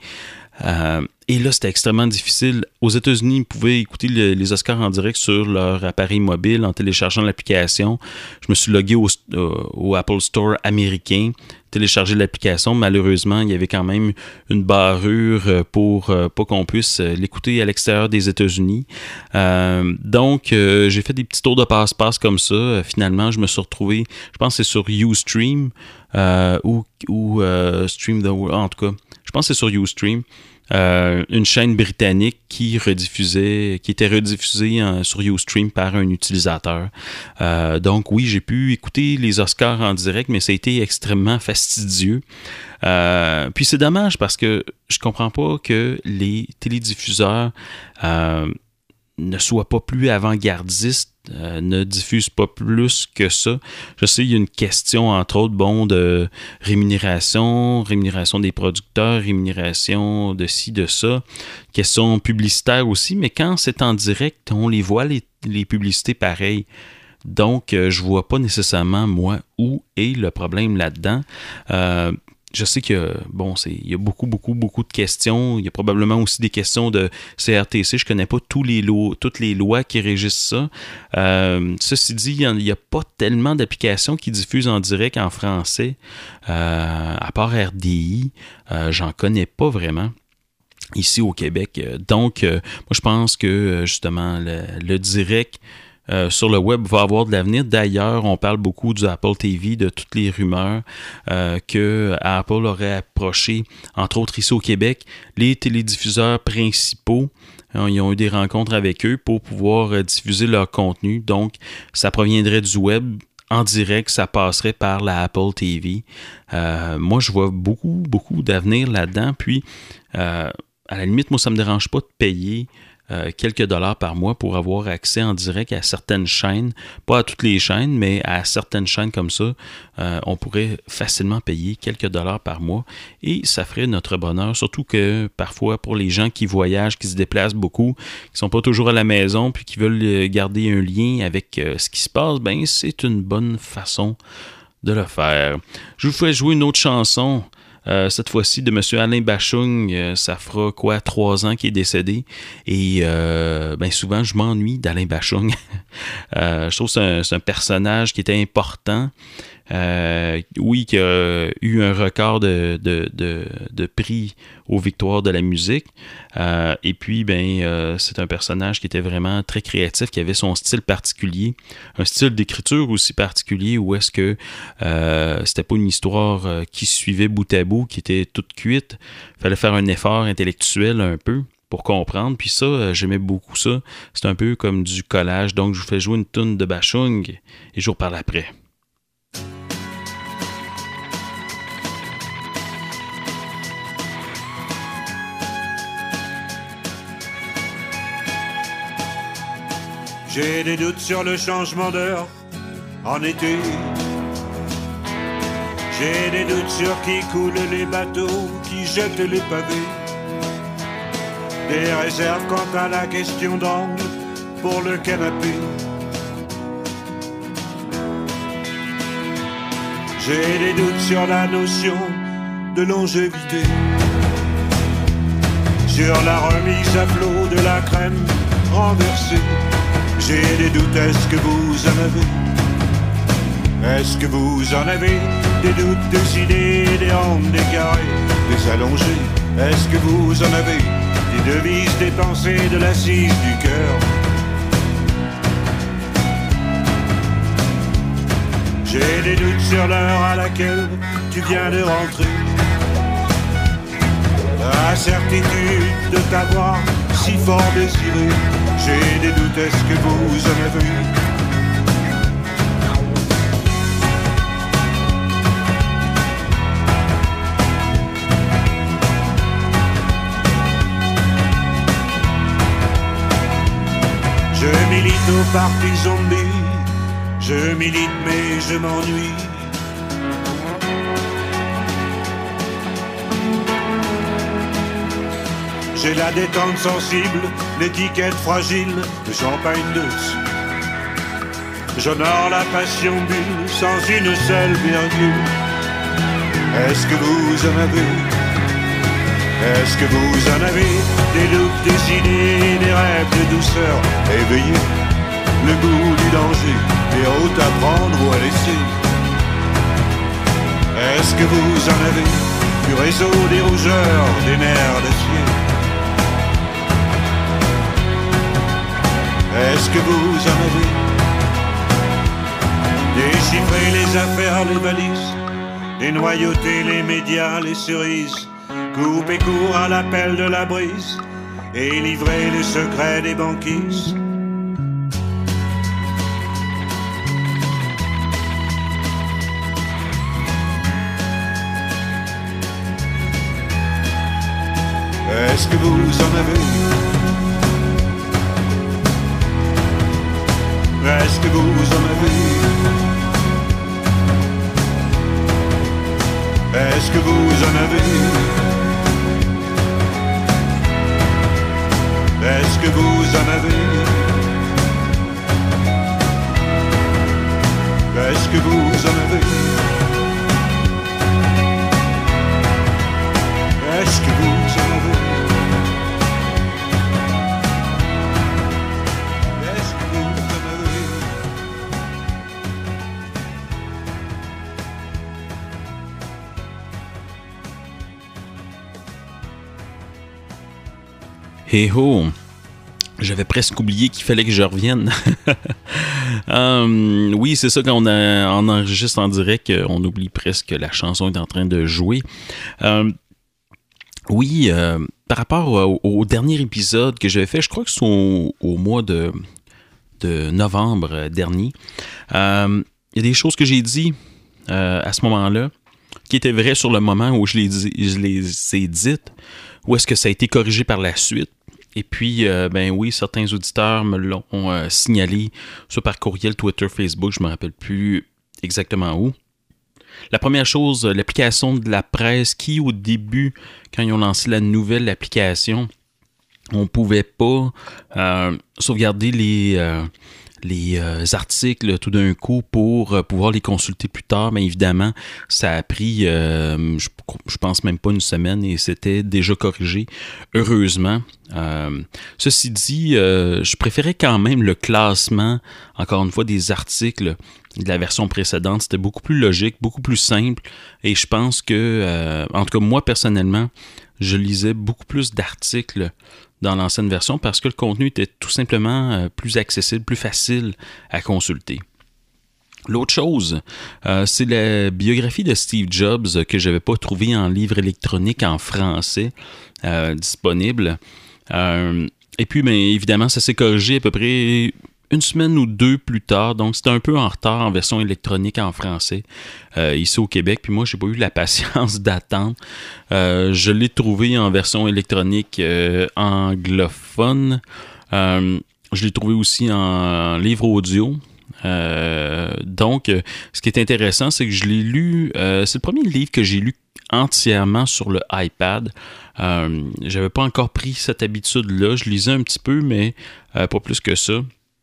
Et là, c'était extrêmement difficile. Aux États-Unis, ils pouvaient écouter les Oscars en direct sur leur appareil mobile en téléchargeant l'application. Je me suis logué au Apple Store américain, téléchargé l'application. Malheureusement, il y avait quand même une barrure pour pas qu'on puisse l'écouter à l'extérieur des États-Unis. Donc, j'ai fait des petits tours de passe-passe comme ça. Finalement, je me suis retrouvé, je pense que c'est sur Ustream ou Stream the World, en tout cas. Je pense que c'est sur Ustream. Une chaîne britannique qui était rediffusée sur Ustream par un utilisateur. Donc oui, j'ai pu écouter les Oscars en direct, mais ça a été extrêmement fastidieux. Puis c'est dommage parce que je comprends pas que les télédiffuseurs ne soient pas plus avant-gardistes, ne diffusent pas plus que ça. Je sais, il y a une question, entre autres, de rémunération des producteurs, rémunération de ci, de ça, question publicitaire aussi, mais quand c'est en direct, on les voit, les publicités pareilles. Donc, je vois pas nécessairement, moi, où est le problème là-dedans. Je sais que, il y a beaucoup de questions. Il y a probablement aussi des questions de CRTC. Je ne connais pas toutes les lois qui régissent ça. Ceci dit, il n'y a pas tellement d'applications qui diffusent en direct en français. À part RDI, j'en connais pas vraiment ici au Québec. Donc, moi, je pense que, justement, le direct sur le web va avoir de l'avenir. D'ailleurs, on parle beaucoup du Apple TV, de toutes les rumeurs que Apple aurait approché, entre autres ici au Québec, les télédiffuseurs principaux. Ils ont eu des rencontres avec eux pour pouvoir diffuser leur contenu. Donc, ça proviendrait du web. En direct, ça passerait par la Apple TV. Moi, je vois beaucoup d'avenir là-dedans. Puis, à la limite, moi, ça ne me dérange pas de payer quelques dollars par mois pour avoir accès en direct à certaines chaînes. Pas à toutes les chaînes, mais à certaines chaînes comme ça. On pourrait facilement payer quelques dollars par mois et ça ferait notre bonheur. Surtout que parfois, pour les gens qui voyagent, qui se déplacent beaucoup, qui ne sont pas toujours à la maison puis qui veulent garder un lien avec ce qui se passe, ben c'est une bonne façon de le faire. Je vous fais jouer une autre chanson. Cette fois-ci de M. Alain Bachung, ça fera 3 ans qu'il est décédé et souvent je m'ennuie d'Alain Bachung. Je trouve que c'est un personnage qui était important. Qui a eu un record de prix aux victoires de la musique. Et puis, c'est un personnage qui était vraiment très créatif, qui avait son style particulier, un style d'écriture aussi particulier, où est-ce que c'était pas une histoire qui suivait bout à bout, qui était toute cuite. Il fallait faire un effort intellectuel un peu pour comprendre. Puis ça, j'aimais beaucoup ça. C'est un peu comme du collage. Donc, je vous fais jouer une toune de Bachung et je vous reparle après. J'ai des doutes sur le changement d'heure en été. J'ai des doutes sur qui coule les bateaux, qui jette les pavés. Des réserves quant à la question d'angle pour le canapé. J'ai des doutes sur la notion de longévité, sur la remise à flot de la crème renversée. J'ai des doutes, est-ce que vous en avez? Est-ce que vous en avez? Des doutes, des idées, des hanches, des carrés, des allongés. Est-ce que vous en avez? Des devises, des pensées, de l'assise du cœur. J'ai des doutes sur l'heure à laquelle tu viens de rentrer. La certitude de t'avoir si fort désiré. J'ai des doutes, est-ce que vous en avez? Je milite au parti zombie, je milite mais je m'ennuie. J'ai la détente sensible, l'étiquette fragile, le champagne douce. J'honore la passion bulle sans une seule virgule. Est-ce que vous en avez? Est-ce que vous en avez? Des doutes, des idées, des rêves de douceur éveillés, le goût du danger, des routes à prendre ou à laisser. Est-ce que vous en avez? Du réseau des rougeurs, des nerfs d'acier. Est-ce que vous en avez? Déchiffrer les affaires, les valises, dénoyauter les médias, les cerises, couper court à l'appel de la brise et livrer les secrets des banquises. Est-ce que vous en avez? Est-ce que vous en avez? Est-ce que vous en avez? Est-ce que vous en avez? Est-ce que vous en avez? Est-ce que vous en avez? Hey ho! J'avais presque oublié qu'il fallait que je revienne. Oui, c'est ça, quand on enregistre en direct, on oublie presque que la chanson est en train de jouer. Oui, par rapport au dernier épisode que j'avais fait, je crois que c'est au mois de novembre dernier, il y a des choses que j'ai dit à ce moment-là qui étaient vraies sur le moment où je les ai dites, ou est-ce que ça a été corrigé par la suite. Et puis, ben oui, certains auditeurs me l'ont signalé, soit par courriel, Twitter, Facebook, je ne me rappelle plus exactement où. La première chose, l'application de la presse qui, au début, quand ils ont lancé la nouvelle application, on ne pouvait pas sauvegarder les articles tout d'un coup pour pouvoir les consulter plus tard. Mais évidemment, ça a pris, je pense même pas une semaine et c'était déjà corrigé, heureusement. Ceci dit, je préférais quand même le classement, encore une fois, des articles de la version précédente. C'était beaucoup plus logique, beaucoup plus simple et je pense que, en tout cas moi personnellement, je lisais beaucoup plus d'articles dans l'ancienne version parce que le contenu était tout simplement plus accessible, plus facile à consulter. L'autre chose, c'est la biographie de Steve Jobs que je n'avais pas trouvée en livre électronique en français disponible. Et puis, bien évidemment, ça s'est corrigé à peu près une semaine ou deux plus tard, donc c'était un peu en retard en version électronique en français ici au Québec, puis moi j'ai pas eu la patience d'attendre. Je l'ai trouvé en version électronique anglophone. Je l'ai trouvé aussi en livre audio. Donc, ce qui est intéressant, c'est que je l'ai lu, c'est le premier livre que j'ai lu entièrement sur le iPad. J'avais pas encore pris cette habitude-là. Je lisais un petit peu, mais pas plus que ça.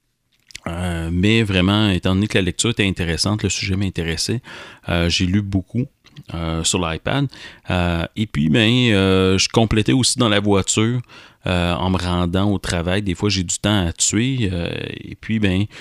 Mais vraiment, étant donné que la lecture était intéressante, le sujet m'intéressait, j'ai lu beaucoup sur l'iPad. Et puis, je complétais aussi dans la voiture en me rendant au travail. Des fois, j'ai du temps à tuer. Et puis,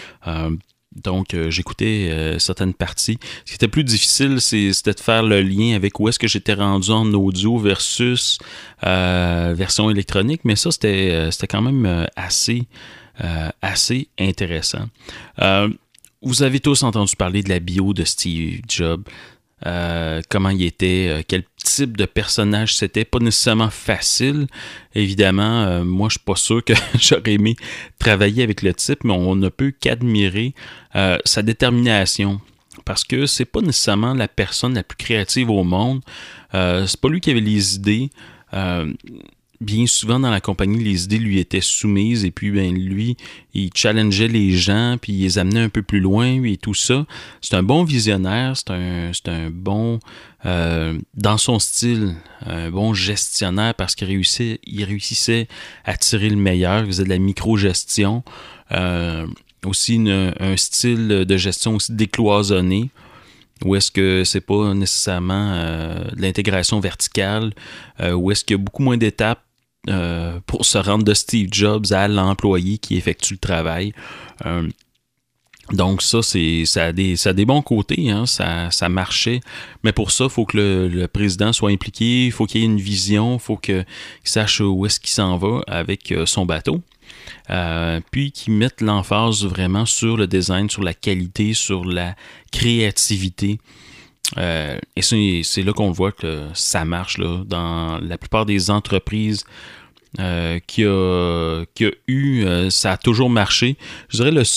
donc, j'écoutais certaines parties. Ce qui était plus difficile, c'était de faire le lien avec où est-ce que j'étais rendu en audio versus version électronique. Mais ça, c'était quand même assez intéressant. Vous avez tous entendu parler de la bio de Steve Jobs. Comment il était, quel type de personnage c'était, pas nécessairement facile. Évidemment, moi je suis pas sûr que j'aurais aimé travailler avec le type, mais on ne peut qu'admirer sa détermination. Parce que c'est pas nécessairement la personne la plus créative au monde. C'est pas lui qui avait les idées. Bien souvent dans la compagnie, les idées lui étaient soumises et puis lui, il challengeait les gens puis il les amenait un peu plus loin et tout ça. C'est un bon visionnaire, c'est un bon, dans son style, un bon gestionnaire parce qu'il réussissait à tirer le meilleur, il faisait de la micro-gestion, aussi un style de gestion aussi décloisonné. Où est-ce que c'est pas nécessairement de l'intégration verticale, où est-ce qu'il y a beaucoup moins d'étapes pour se rendre de Steve Jobs à l'employé qui effectue le travail. Donc ça a des bons côtés, hein, ça marchait. Mais pour ça, il faut que le président soit impliqué, il faut qu'il y ait une vision, il faut qu'il sache où est-ce qu'il s'en va avec son bateau. Puis qu'ils mettent l'emphase vraiment sur le design, sur la qualité, sur la créativité. Et c'est là qu'on voit que ça marche là, dans la plupart des entreprises qu'il y a eu, ça a toujours marché. Je dirais le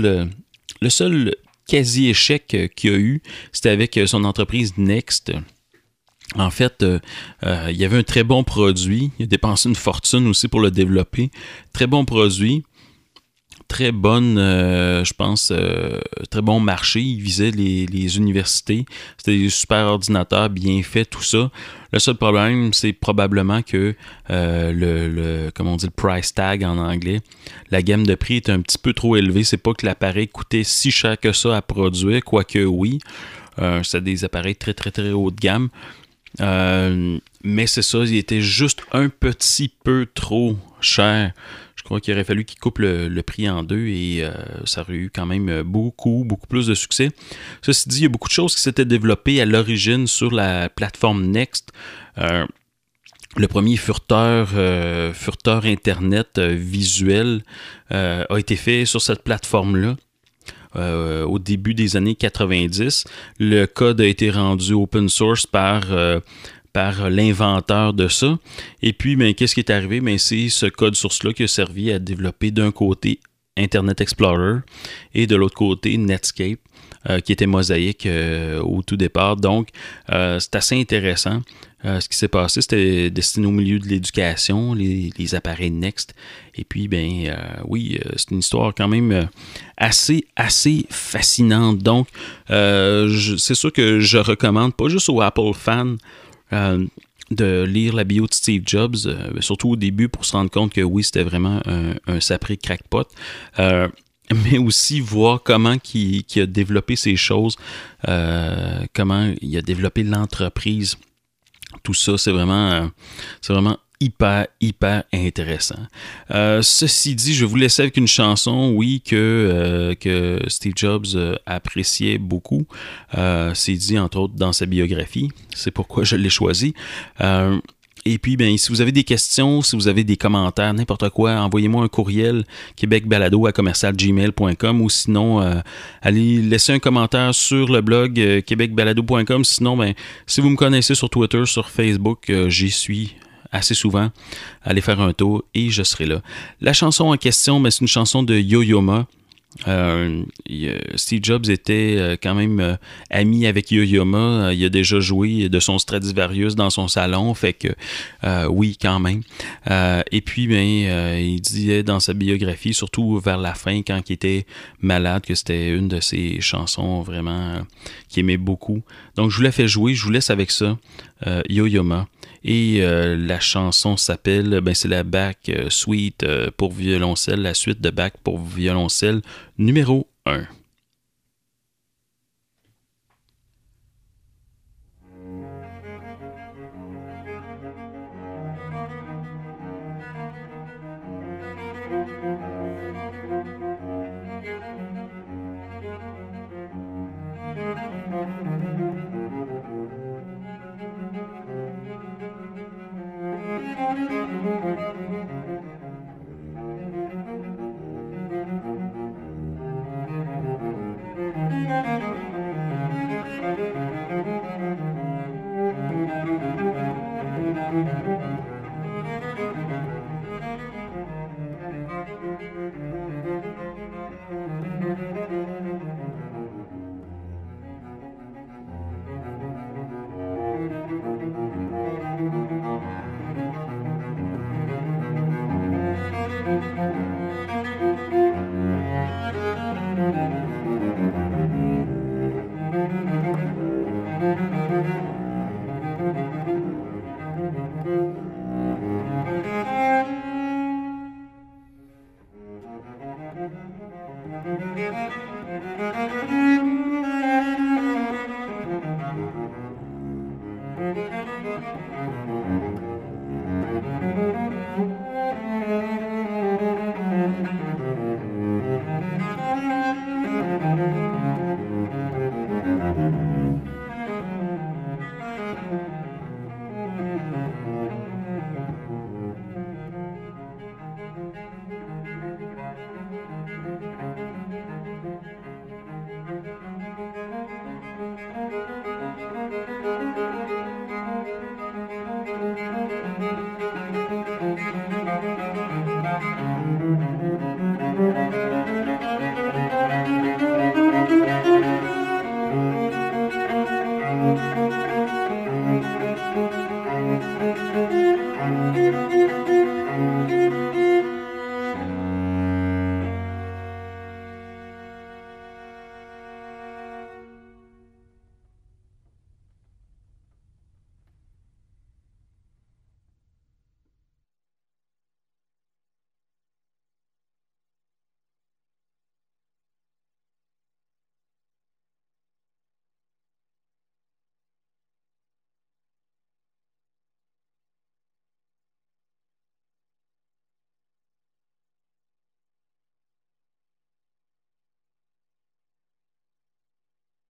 seul quasi-échec qu'il y a eu, c'était avec son entreprise Next. En fait, il y avait un très bon produit. Il a dépensé une fortune aussi pour le développer. Très bon produit. Très bonne, je pense, très bon marché. Il visait les universités. C'était des super ordinateurs bien faits, tout ça. Le seul problème, c'est probablement que comment on dit, le price tag en anglais, la gamme de prix est un petit peu trop élevée. C'est pas que l'appareil coûtait si cher que ça à produire, quoique oui. C'est des appareils très, très, très haut de gamme. Mais c'est ça, il était juste un petit peu trop cher. Je crois qu'il aurait fallu qu'il coupe le prix en deux et ça aurait eu quand même beaucoup plus de succès. Ceci dit, il y a beaucoup de choses qui s'étaient développées à l'origine sur la plateforme Next. Le premier furteur Internet visuel a été fait sur cette plateforme-là. Au début des années 90. Le code a été rendu open source par l'inventeur de ça. Et puis, ben, qu'est-ce qui est arrivé? Ben, c'est ce code source-là qui a servi à développer d'un côté Internet Explorer et de l'autre côté Netscape, qui était Mosaic au tout départ. Donc, c'est assez intéressant. Ce qui s'est passé, c'était destiné au milieu de l'éducation, les appareils Next. Et puis, oui, c'est une histoire quand même assez fascinante. Donc, c'est sûr que je recommande, pas juste aux Apple fans, de lire la bio de Steve Jobs, surtout au début pour se rendre compte que oui, c'était vraiment un sacré crackpot. Mais aussi voir comment il a développé ces choses, comment il a développé l'entreprise. Tout ça, c'est vraiment hyper intéressant. Ceci dit, je vais vous laisser avec une chanson, oui, que Steve Jobs appréciait beaucoup. C'est dit, entre autres, dans sa biographie. C'est pourquoi je l'ai choisi. Et puis, si vous avez des questions, si vous avez des commentaires, n'importe quoi, envoyez-moi un courriel québecbalado@gmail.com ou sinon, allez laisser un commentaire sur le blog québecbalado.com. Sinon, si vous me connaissez sur Twitter, sur Facebook, j'y suis assez souvent. Allez faire un tour et je serai là. La chanson en question, c'est une chanson de Yo-Yo Ma. Steve Jobs était quand même ami avec Yo-Yo Ma. Il a déjà joué de son Stradivarius dans son salon, fait que oui, quand même. Et puis, il disait dans sa biographie, surtout vers la fin, quand il était malade, que c'était une de ses chansons vraiment qu'il aimait beaucoup. Donc, je vous la fais jouer, je vous laisse avec ça, Yo-Yo Ma. Et la chanson s'appelle, c'est la Bach Suite pour violoncelle, la suite de Bach pour violoncelle numéro 1. Thank you.